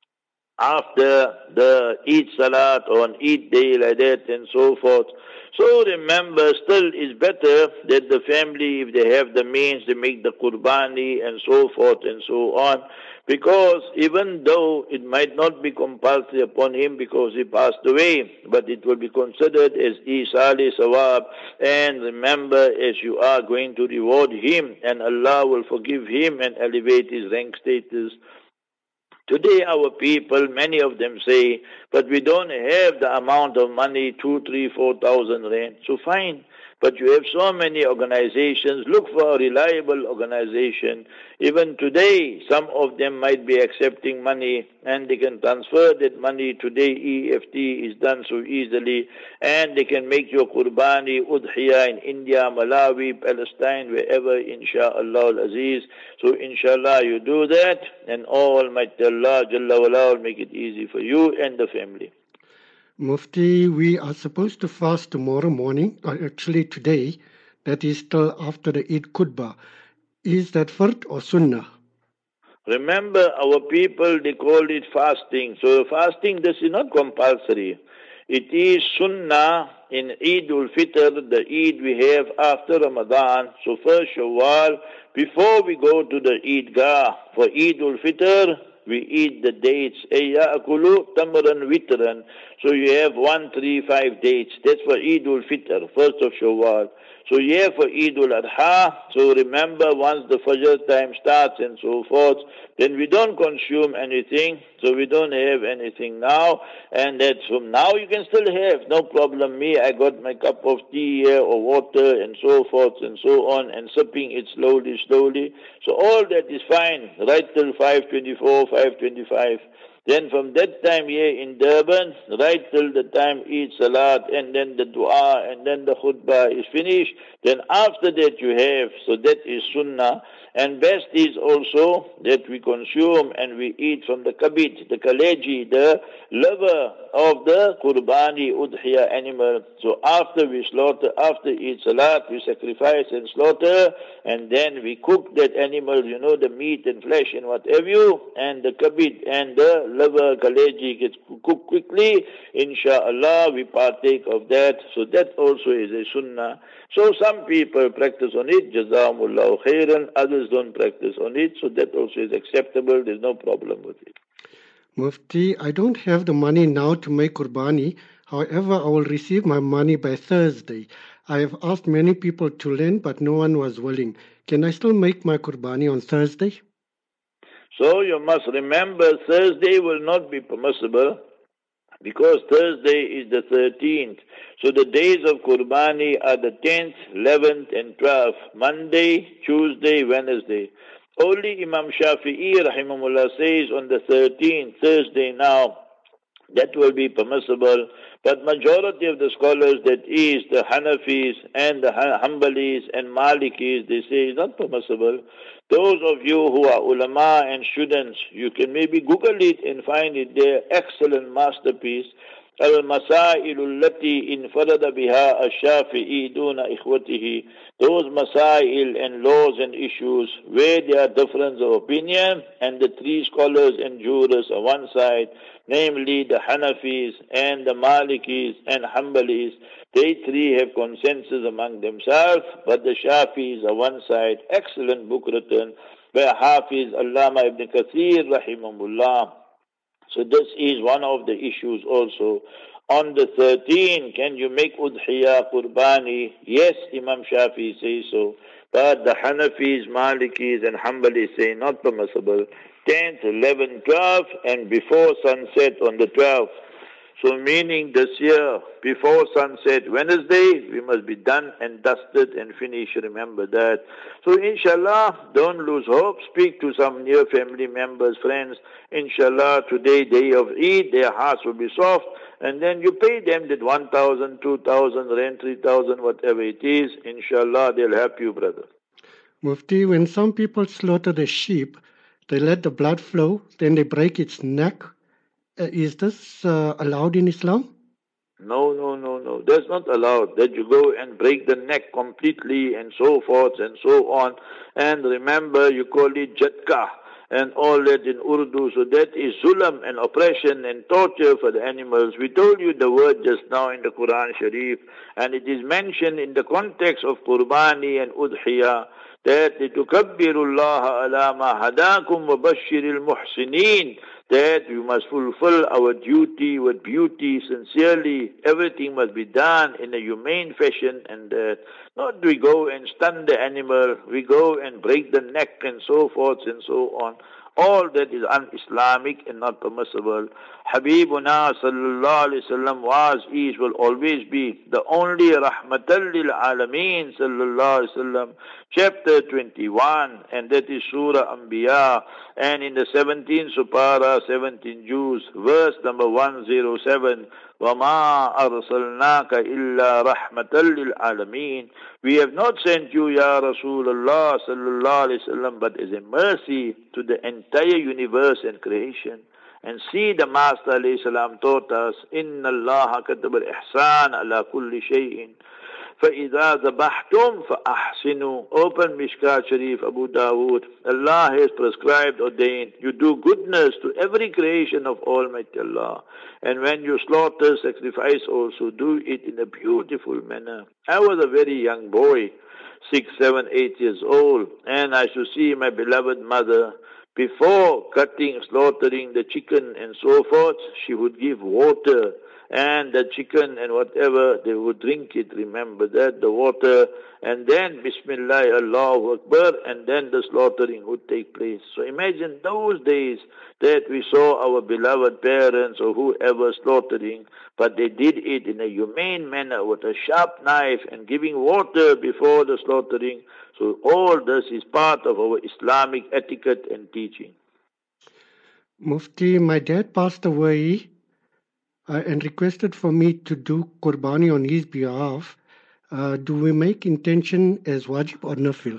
after the Eid Salat or on Eid day like that and so forth, so remember, still is better that the family, if they have the means, they make the Qurbani and so forth and so on. Because even though it might not be compulsory upon him because he passed away, but it will be considered as Isali Sawab. And remember, as you are going to reward him, and Allah will forgive him and elevate his rank status. Today our people, many of them say, but we don't have the amount of money, 2,000, 3,000, 4,000 rand. So fine. But you have so many organizations. Look for a reliable organization. Even today, some of them might be accepting money and they can transfer that money. Today, EFT is done so easily. And they can make your Qurbani, Udhiya in India, Malawi, Palestine, wherever, inshaAllah al-Aziz. So inshallah you do that, and Almighty Allah Jalla wala will make it easy for you and the family. Mufti, we are supposed to fast tomorrow morning, or actually today, that is still after the Eid Khutbah. Is that fard or sunnah? Remember, our people, they call it fasting. So fasting, this is not compulsory. It is sunnah in Eid ul-Fitr, the Eid we have after Ramadan. So first Shawwal, before we go to the Eidgah for Eid ul-Fitr, we eat the dates. Ya'kulu tamran witran. So you have 1, 3, 5 dates. That's for Eid al-Fitr, 1st of Shawwal. So yeah, for Eid al-Adha, so remember once the Fajr time starts and so forth, then we don't consume anything, so we don't have anything now, and that's from now you can still have, no problem. Me, I got my cup of tea here or water and so forth and so on, and sipping it slowly, slowly. So all that is fine, right till 5:24, 5:25. Then from that time here in Durban, right till the time Eid Salat, and then the dua, and then the khutbah is finished, then after that you have, so that is sunnah. And best is also that we consume and we eat from the kabid, the kaleji, the liver of the qurbani udhiya animal. So after we slaughter, after Eid Salat, we sacrifice and slaughter, and then we cook that animal, you know, the meat and flesh and what have you, and the kabid and the liver, kaleji gets cooked quickly. Insha'Allah, we partake of that. So that also is a sunnah. So some people practice on it, Jazakumullahu khairan, others don't practice on it, so that also is acceptable, there's no problem with it. Mufti, I don't have the money now to make Qurbani. However, I will receive my money by Thursday. I have asked many people to lend, but no one was willing. Can I still make my Qurbani on Thursday? So you must remember, Thursday will not be permissible, because Thursday is the 13th. So the days of Qurbani are the 10th, 11th and 12th. Monday, Tuesday, Wednesday. Only Imam Shafi'i rahimahullah says on the 13th, Thursday now, that will be permissible. But majority of the scholars, that is the Hanafis and the Hanbalis and Malikis, they say it's not permissible. Those of you who are ulama and students, you can maybe Google it and find it there. Excellent masterpiece. Al-Masailu allati infarada biha ash-Shafi'i duna ikhwatihi. Those masail and laws and issues where there are difference of opinion, and the three scholars and jurors on one side, namely the Hanafis and the Malikis and Hanbalis, they three have consensus among themselves, but the Shafis are one side. Excellent book written by Hafiz Allama Ibn Kathir rahimahullah. So this is one of the issues also. On the 13th, can you make udhiya, qurbani? Yes, Imam Shafi says so. But the Hanafis, Malikis and Hanbalis say not permissible. 10th, 11th, 12th and before sunset on the 12th. So meaning this year, before sunset, Wednesday, we must be done and dusted and finished. Remember that. So inshallah, don't lose hope. Speak to some near family members, friends. Inshallah, today, day of Eid, their hearts will be soft. And then you pay them that 1,000, 2,000, rent 3,000, whatever it is. Inshallah, they'll help you, brother. Mufti, when some people slaughter the sheep, they let the blood flow, then they break its neck. Is this allowed in Islam? No. That's not allowed. That you go and break the neck completely and so forth and so on. And remember, you call it jatka and all that in Urdu. So that is zulam and oppression and torture for the animals. We told you the word just now in the Quran Sharif, and it is mentioned in the context of Qurbani and Udhiyah, that لِتُكَبِّرُوا اللَّهَ عَلَى مَا هَدَاكُمْ وَبَشِّرِ الْمُحْسِنِينَ, that we must fulfill our duty with beauty, sincerely. Everything must be done in a humane fashion, and that not we go and stun the animal, we go and break the neck and so forth and so on. All that is un-Islamic and not permissible. Habibuna sallallahu alayhi wasallam was, is, will always be the only rahmatan lil alameen sallallahu alayhi wasallam. Chapter 21, and that is Surah Anbiya, and in the 17th Supara, 17 Juz, verse number 107, وَمَا أَرْسَلْنَاكَ إِلَّا رَحْمَةً لِلْعَالَمِينَ. We have not sent you, Ya Rasulullah sallallahu alayhi wasallam, but as a mercy to the entire universe and creation. And see, the Master alayhi salam taught us, إِنَّ اللَّهَ كَتَبَ الْإِحْسَانَ عَلَى كُلِّ شَيْءٍ فَإِذَا ذَبَحْتُمْ فَأَحْسِنُوا. Open Mishkat Sharif, Abu Dawood. Allah has prescribed, ordained, you do goodness to every creation of Almighty Allah. And when you slaughter, sacrifice also, do it in a beautiful manner. I was a very young boy, 6, 7, 8 years old, and I should see my beloved mother before cutting, slaughtering the chicken and so forth, she would give water, and the chicken and whatever, they would drink it, remember that, the water, and then Bismillah, Allahu Akbar, and then the slaughtering would take place. So imagine those days that we saw our beloved parents or whoever slaughtering, but they did it in a humane manner with a sharp knife and giving water before the slaughtering. So all this is part of our Islamic etiquette and teaching. Mufti, my dad passed away and requested for me to do Qurbani on his behalf. Do we make intention as wajib or nafil?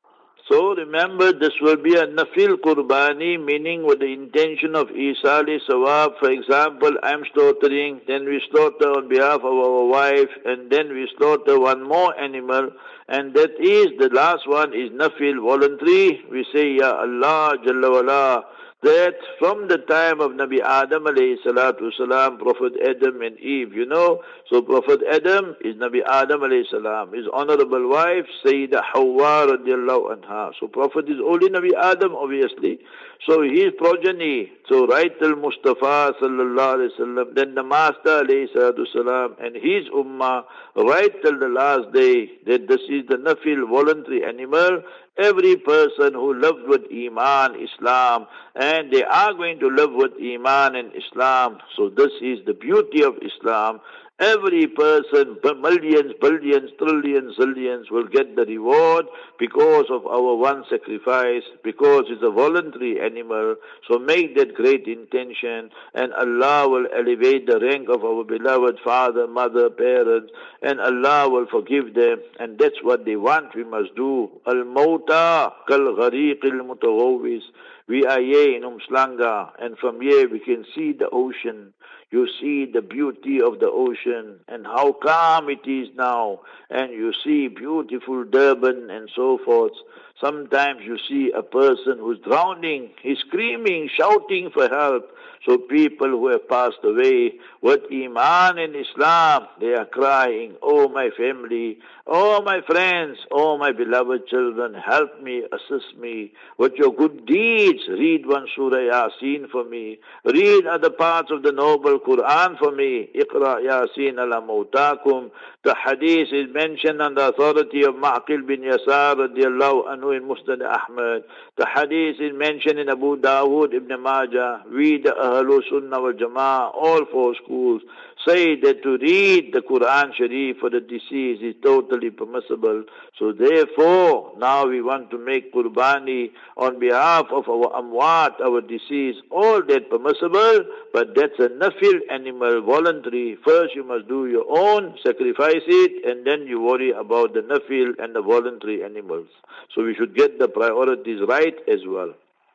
So remember, this will be a nafil qurbani, meaning with the intention of isali sawab. For example, I'm slaughtering, then we slaughter on behalf of our wife, and then we slaughter one more animal, and that is, the last one is nafil, voluntary. We say, Ya Allah, Jalla wala, that from the time of Nabi Adam alayhi salatu salam, Prophet Adam and Eve, so Prophet Adam is Nabi Adam alayhi salam, his honorable wife, Sayyidah Hawa radiallahu anha. So Prophet is only Nabi Adam, obviously. So his progeny, so right till Mustafa sallallahu alayhi wasallam, then the Master alayhi salatu salam and his ummah, right till the last day, that this is the nafil, voluntary animal. Every person who lived with Iman, Islam, and they are going to live with Iman and Islam. So this is the beauty of Islam. Every person, millions, billions, trillions, zillions will get the reward because of our one sacrifice, because it's a voluntary animal. So make that great intention, and Allah will elevate the rank of our beloved father, mother, parents, and Allah will forgive them. And that's what they want, we must do. Al-Mawta kal-Ghariq al-Mutawawis. We are here in Umslanga, and from here we can see the ocean. You see the beauty of the ocean and how calm it is now. And you see beautiful Durban and so forth. Sometimes you see a person who's drowning, he's screaming, shouting for help. So people who have passed away with Iman and Islam, they are crying, oh my family, oh my friends, oh my beloved children, help me, assist me with your good deeds. Read one Surah Yasin for me. Read other parts of the noble Quran for me. Iqra Yasin ala mawtakum. The hadith is mentioned on the authority of Ma'qil bin Yasar radiallahu anhu in Musnad Ahmad. The hadith is mentioned in Abu Dawood, Ibn Majah. We the Ahlul Sunnah wal Jama'ah, all four schools, say that to read the Quran Sharif for the deceased is totally permissible. So therefore, now we want to make Qurbani on behalf of our amwat, our deceased, all that permissible, but that's a nafil animal, voluntary. First you must do your own, sacrifice it, and then you worry about the nafil and the voluntary animals. So we should get the priorities right as well.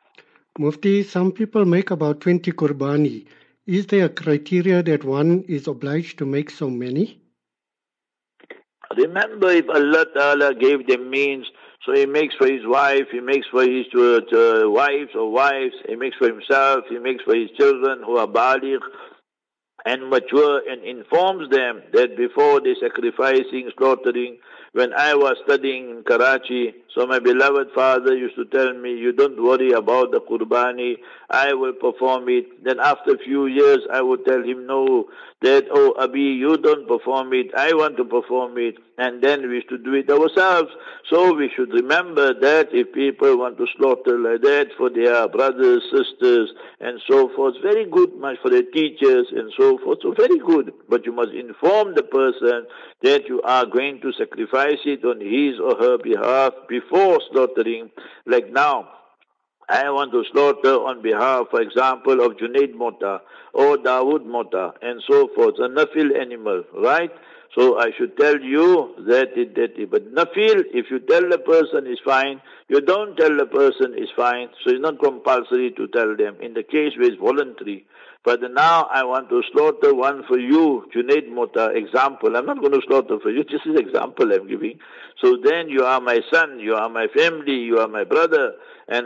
Mufti, some people make about 20 Qurbani. Is there a criteria that one is obliged to make so many? Remember, if Allah Ta'ala gave them means, so he makes for his wife, he makes for his wives or wives, he makes for himself, he makes for his children who are baligh and mature, and informs them that before they sacrificing, slaughtering. When I was studying in Karachi, so my beloved father used to tell me, you don't worry about the Qurbani, I will perform it. Then after a few years, I would tell him, no, that, oh Abi, you don't perform it, I want to perform it. And then we used to do it ourselves. So we should remember that if people want to slaughter like that for their brothers, sisters, and so forth, very good, much for their teachers and so forth, so very good. But you must inform the person that you are going to sacrifice it on his or her behalf before slaughtering. Like now, I want to slaughter on behalf, for example, of Junaid Mota or Dawood Mota and so forth, a nafil animal, right? So I should tell you that but nafil, if you tell the person is fine, you don't tell the person is fine, so it's not compulsory to tell them. In the case where it's voluntary. But now I want to slaughter one for you, Junaid Mota, example. I'm not going to slaughter for you, this is example I'm giving. So then you are my son, you are my family, you are my brother. And I say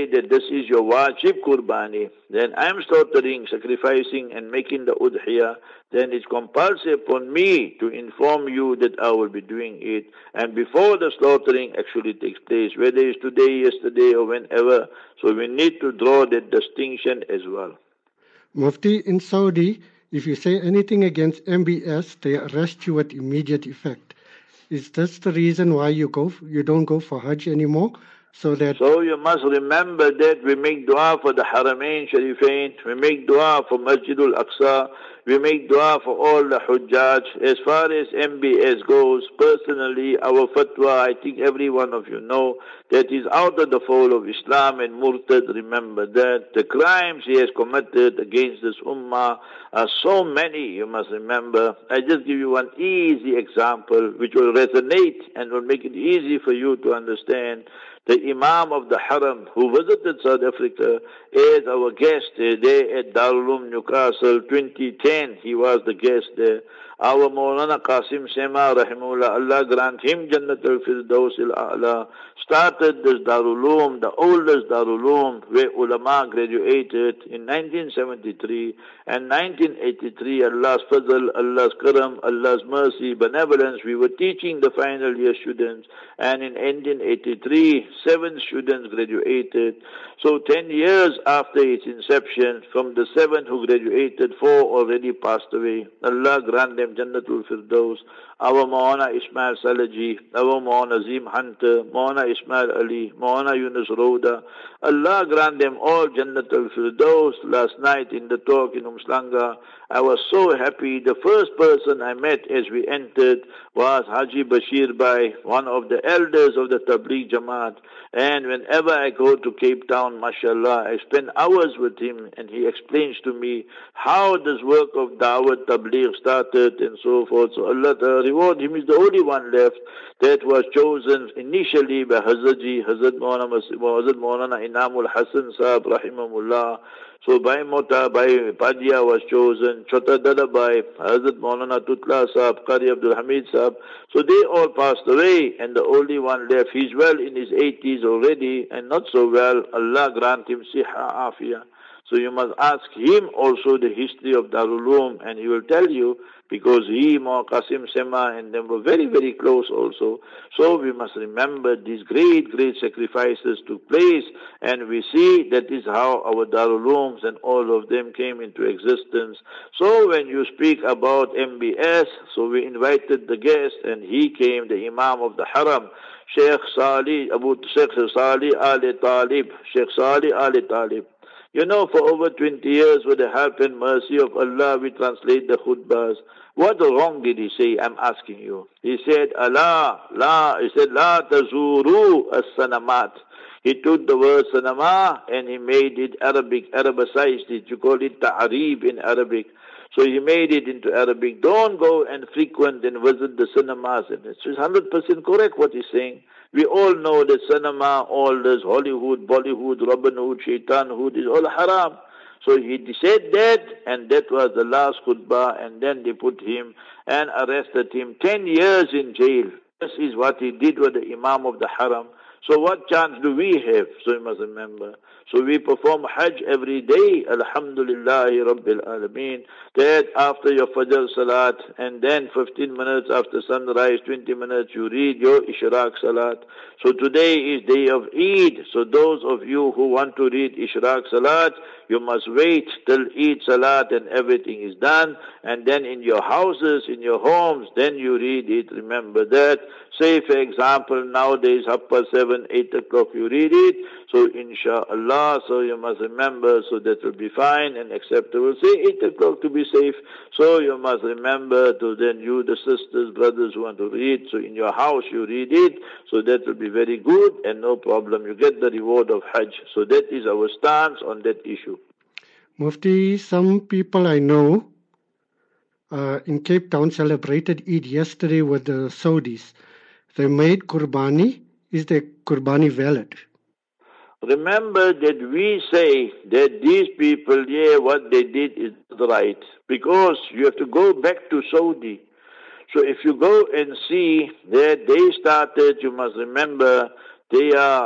that this is your wajib qurbani, then I'm slaughtering, sacrificing and making the udhiyah, then it's compulsory upon me to inform you that I will be doing it. And before the slaughtering actually takes place, whether it's today, yesterday or whenever, so we need to draw that distinction as well. Mufti, in Saudi, if you say anything against MBS, they arrest you with immediate effect. Is this the reason why you don't go for Hajj anymore? So you must remember that we make dua for the Haramain Sharifain, we make dua for Masjidul Aqsa, we make dua for all the Hujjaj. As far as MBS goes, personally, our fatwa, I think every one of you know, that is out of the fold of Islam and Murtad. Remember that the crimes he has committed against this Ummah are so many, you must remember. I just give you one easy example which will resonate and will make it easy for you to understand. The Imam of the Haram who visited South Africa as our guest there at Darul Uloom Newcastle 2010, he was the guest there. Our Maulana Qasim Sema Rahimullah, Allah grant him Jannatul Firdaus al-A'la, started this Darul Uloom, the oldest Darul Uloom, where ulama graduated in 1973 and 1983. Allah's fazl, Allah's karam, Allah's mercy, benevolence. We were teaching the final year students, and in 1983, 7 students graduated. So 10 years after its inception, from the 7 who graduated, 4 already passed away. Allah grant them Jannatul Firdaus. Our Maulana Ismail Salaji, our Maulana Azim Hunter, Maulana Ismail Ali, Maulana Yunus Roda, Allah grant them all Jannatul Firdaus. Last night in the talk in Umslanga, I was so happy. The first person I met as we entered was Haji Bashir Bhai, one of the elders of the Tabligh Jamaat. And whenever I go to Cape Town, mashallah, I spend hours with him and he explains to me how this work of Dawat Tabligh started and so forth. So Allah reward him. Is the only one left that was chosen initially by Hazrat Maulana Inamul Hasan Sahab Rahimahullah. So Bhai Mota, Bhai Padia was chosen, Chota Dada Bhai, Hazrat Maulana Tutla Sahab, Qari Abdul Hamid Sahab. So they all passed away and the only one left, he's well in his 80s already and not so well. Allah grant him Siha Afia. So you must ask him also the history of Darul Uloom and he will tell you, because he, Qasim Sema and them were very, very close also. So we must remember these great, great sacrifices took place and we see that is how our Darul Ulooms and all of them came into existence. So when you speak about MBS, so we invited the guest and he came, the Imam of the Haram, Sheikh Salih Ali Talib, Sheikh Salih Ali Talib. You know, for over 20 years, with the help and mercy of Allah, we translate the khutbahs. What wrong did he say? I'm asking you. He said, La tazuru as-sanamat. He took the word sanama and he made it Arabic, Arabicized it. You call it ta'arib in Arabic. So he made it into Arabic. Don't go and frequent and visit the cinemas. And it's 100% correct what he's saying. We all know that cinema, all this Hollywood, Bollywood, Robin Hood, Shaitanhood is all haram. So he said that, and that was the last khutbah, and then they put him and arrested him 10 years in jail. This is what he did with the Imam of the Haram. So what chance do we have? So you must remember. So we perform Hajj every day, Alhamdulillahi Rabbil Alameen, that after your Fajr Salat, and then 15 minutes after sunrise, 20 minutes, you read your Ishraq Salat. So today is day of Eid. So those of you who want to read Ishraq Salat, you must wait till Eid Salat and everything is done. And then in your houses, in your homes, then you read it. Remember that. Say, for example, nowadays, 7:30, 8 o'clock, you read it. So, inshallah, so you must remember, so that will be fine and acceptable. Say 8 o'clock to be safe. So you must remember to then you, the sisters, brothers who want to read, so in your house you read it. So that will be very good and no problem. You get the reward of Hajj. So that is our stance on that issue. Mufti, some people I know in Cape Town celebrated Eid yesterday with the Saudis. They made Qurbani. Is the Qurbani valid? Remember that we say that these people, what they did is right. Because you have to go back to Saudi. So if you go and see that they started, you must remember, they are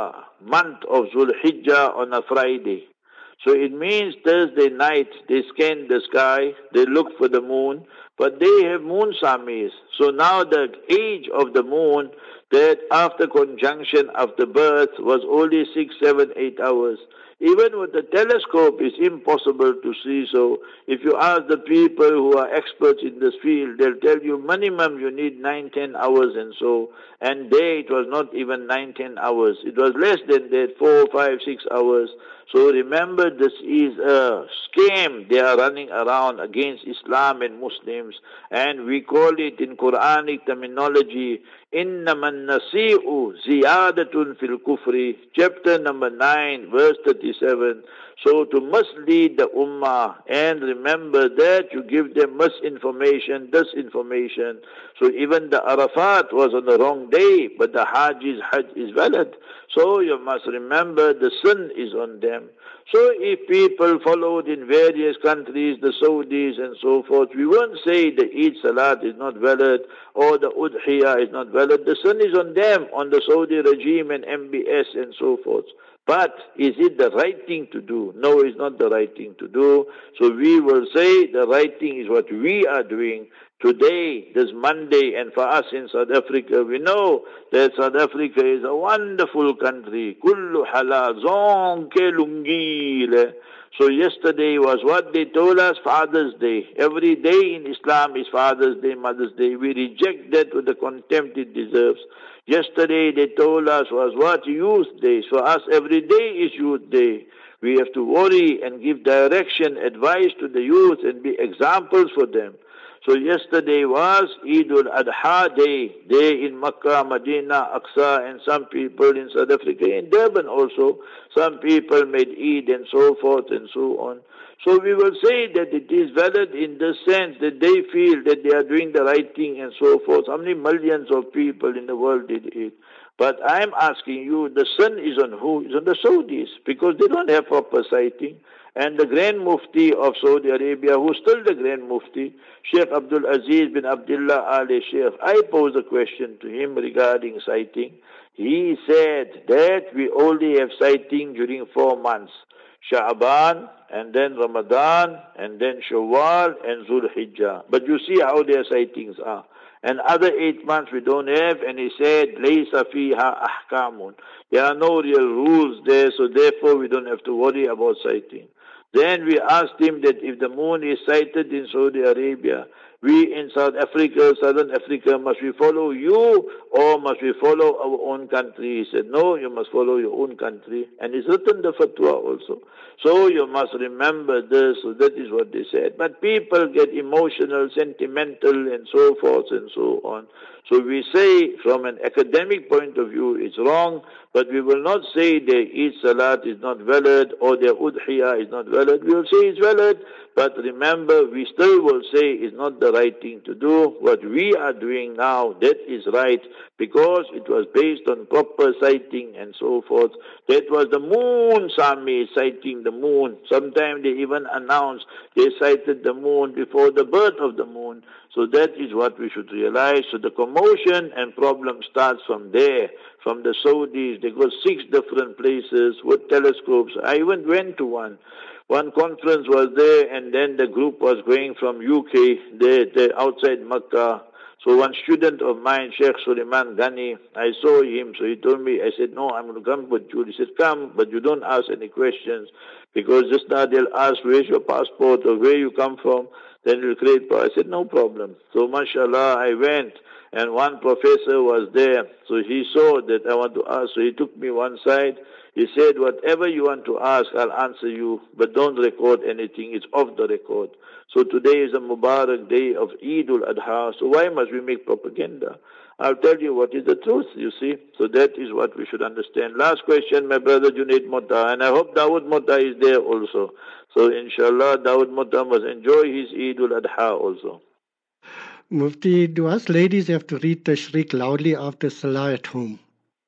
month of Zul Hijjah on a Friday. So it means Thursday night they scan the sky, they look for the moon, but they have moon samis. So now the age of the moon that after conjunction after birth was only 6, 7, 8 hours. Even with the telescope, it's impossible to see. So if you ask the people who are experts in this field, they'll tell you minimum you need 9, 10 hours and so. And there it was not even 9, 10 hours. It was less than that, 4, 5, 6 hours. So remember, this is a scam they are running around against Islam and Muslims. And we call it in Quranic terminology, إِنَّمَا النَّسِيءُ زِيَادَةٌ فِي الْكُفْرِ, chapter number 9, verse 37. So to mislead the ummah, and remember that you give them misinformation, disinformation. So even the Arafat was on the wrong day, but the Hajj is valid. So you must remember the sin is on them. So if people followed in various countries, the Saudis and so forth, we won't say the Eid Salat is not valid or the Udhiyah is not valid. The sin is on them, on the Saudi regime and MBS and so forth. But is it the right thing to do? No, it's not the right thing to do. So we will say the right thing is what we are doing today, this Monday, and for us in South Africa, we know that South Africa is a wonderful country. Kullu halal, zonke lungile. So yesterday was what they told us, Father's Day. Every day in Islam is Father's Day, Mother's Day. We reject that with the contempt it deserves. Yesterday they told us was what? Youth Day. For us every day is Youth Day. We have to worry and give direction, advice to the youth and be examples for them. So yesterday was Eid al-Adha day in Makkah, Medina, Aqsa, and some people in South Africa, in Durban also, some people made Eid and so forth and so on. So we will say that it is valid in the sense that they feel that they are doing the right thing and so forth. How many millions of people in the world did it? But I'm asking you, the sin is on who? It's on the Saudis, because they don't have proper sighting. And the Grand Mufti of Saudi Arabia, who's still the Grand Mufti, Sheikh Abdul Aziz bin Abdullah Al Sheikh, I posed a question to him regarding sighting. He said that we only have sighting during 4 months. Sha'ban, and then Ramadan, and then Shawwal, and Zul Hijjah. But you see how their sightings are. And other 8 months we don't have, and he said, لَيْسَ فِيهَا أَحْكَامٌ. There are no real rules there, so therefore we don't have to worry about sighting. Then we asked him that if the moon is sighted in Saudi Arabia, we in South Africa, Southern Africa, must we follow you or must we follow our own country? He said, no, you must follow your own country. And he's written the fatwa also. So you must remember this, so that is what they said. But people get emotional, sentimental, and so forth and so on. So we say from an academic point of view it's wrong, but we will not say their Eid Salat is not valid or their Udhiyah is not valid. We will say it's valid, but remember we still will say it's not the right thing to do. What we are doing now, that is right, because it was based on proper sighting and so forth. That was the moon, Sami, sighting the moon. Sometimes they even announced they sighted the moon before the birth of the moon. So that is what we should realize. So the commotion and problem starts from there, from the Saudis. They go 6 different places with telescopes. I even went to one. One conference was there, and then the group was going from UK, they're outside Makkah. So one student of mine, Sheikh Suleiman Ghani, I saw him, so he told me, I said, no, I'm going to come with you. He said, come, but you don't ask any questions, because just now they'll ask, where's your passport, or where you come from, then you'll create power. I said, no problem. So mashallah, I went, and one professor was there, so he saw that I want to ask, so he took me one side. He said, whatever you want to ask, I'll answer you, but don't record anything. It's off the record. So today is a Mubarak day of Eid al-Adha. So why must we make propaganda? I'll tell you what is the truth, you see. So that is what we should understand. Last question, my brother Junaid Motta. And I hope Dawood Motta is there also. So inshallah, Dawood Motta must enjoy his Eid al-Adha also. Mufti, do us ladies have to read Tashriq loudly after Salah at home?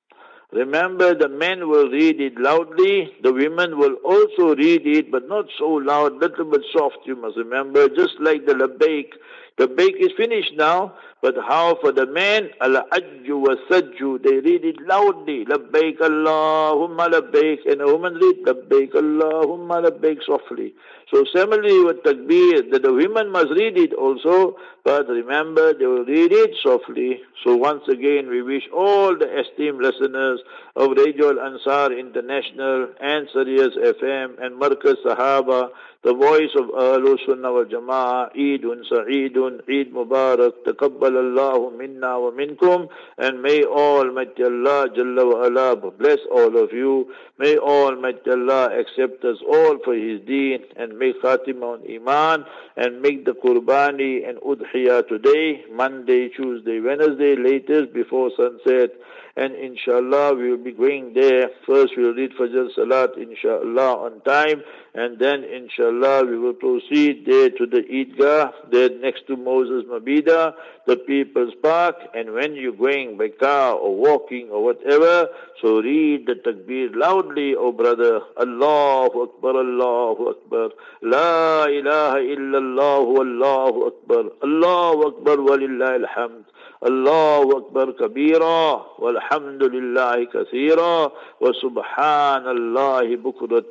Remember, the men will read it loudly, the women will also read it, but not so loud, little bit soft, you must remember, just like the labbaik. Labbaik is finished now, but how for the men, al-ajju wa sajju, they read it loudly, labbaik Allahumma labbaik, and the woman read labbaik Allahumma labbaik softly. So similarly with takbir, that the women must read it also, but remember they will read it softly. So once again we wish all the esteemed listeners of Radio Al-Ansar International and Sirius FM and Markaz Sahaba, the voice of Ahlul Sunnah wal Jama'ah, Eidun Sa'idun, Eid Mubarak, Taqabbal Allahu minna wa minkum, and may Almighty Allah Jalla wa Ala bless all of you. May Almighty Allah accept us all for His deen and make Khatimah on Iman and make the Qurbani and Udhiyah today, Monday, Tuesday, Wednesday, latest before sunset. And inshallah we will be going there. First we will read Fajr Salat inshallah on time, and then inshallah we will proceed there to the Eidgah, there next to Moses Mabida, the People's Park. And when you're going by car or walking or whatever, so read the takbir loudly, oh brother. Allahu Akbar, Allahu Akbar, La ilaha illallah, Allahu Akbar, Allahu Akbar, walillahi alhamd. الله أكبر كبيرا والحمد لله كثيرا وسبحان الله بكرة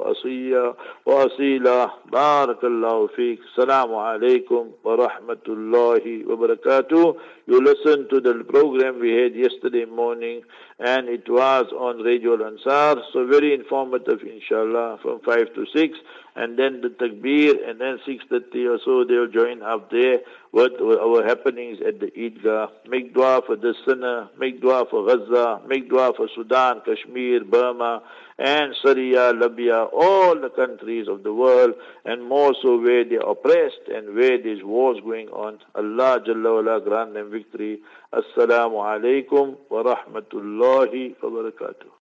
وأصيلا. بارك الله فيك. السلام عليكم ورحمة الله وبركاته. You listened to the program we had yesterday morning, and it was on Radio Al-Ansar, so very informative inshallah, from 5 to 6, and then the takbir, and then 6:30 or so they'll join up there with our happenings at the Eidgah. Make dua for the sinner, make dua for Gaza, make dua for Sudan, Kashmir, Burma, and Syria, Libya, all the countries of the world, and more so where they are oppressed and where there's wars going on. Allah Jalla wala grant them victory. Assalamu alaikum wa rahmatullahi wa barakatuh.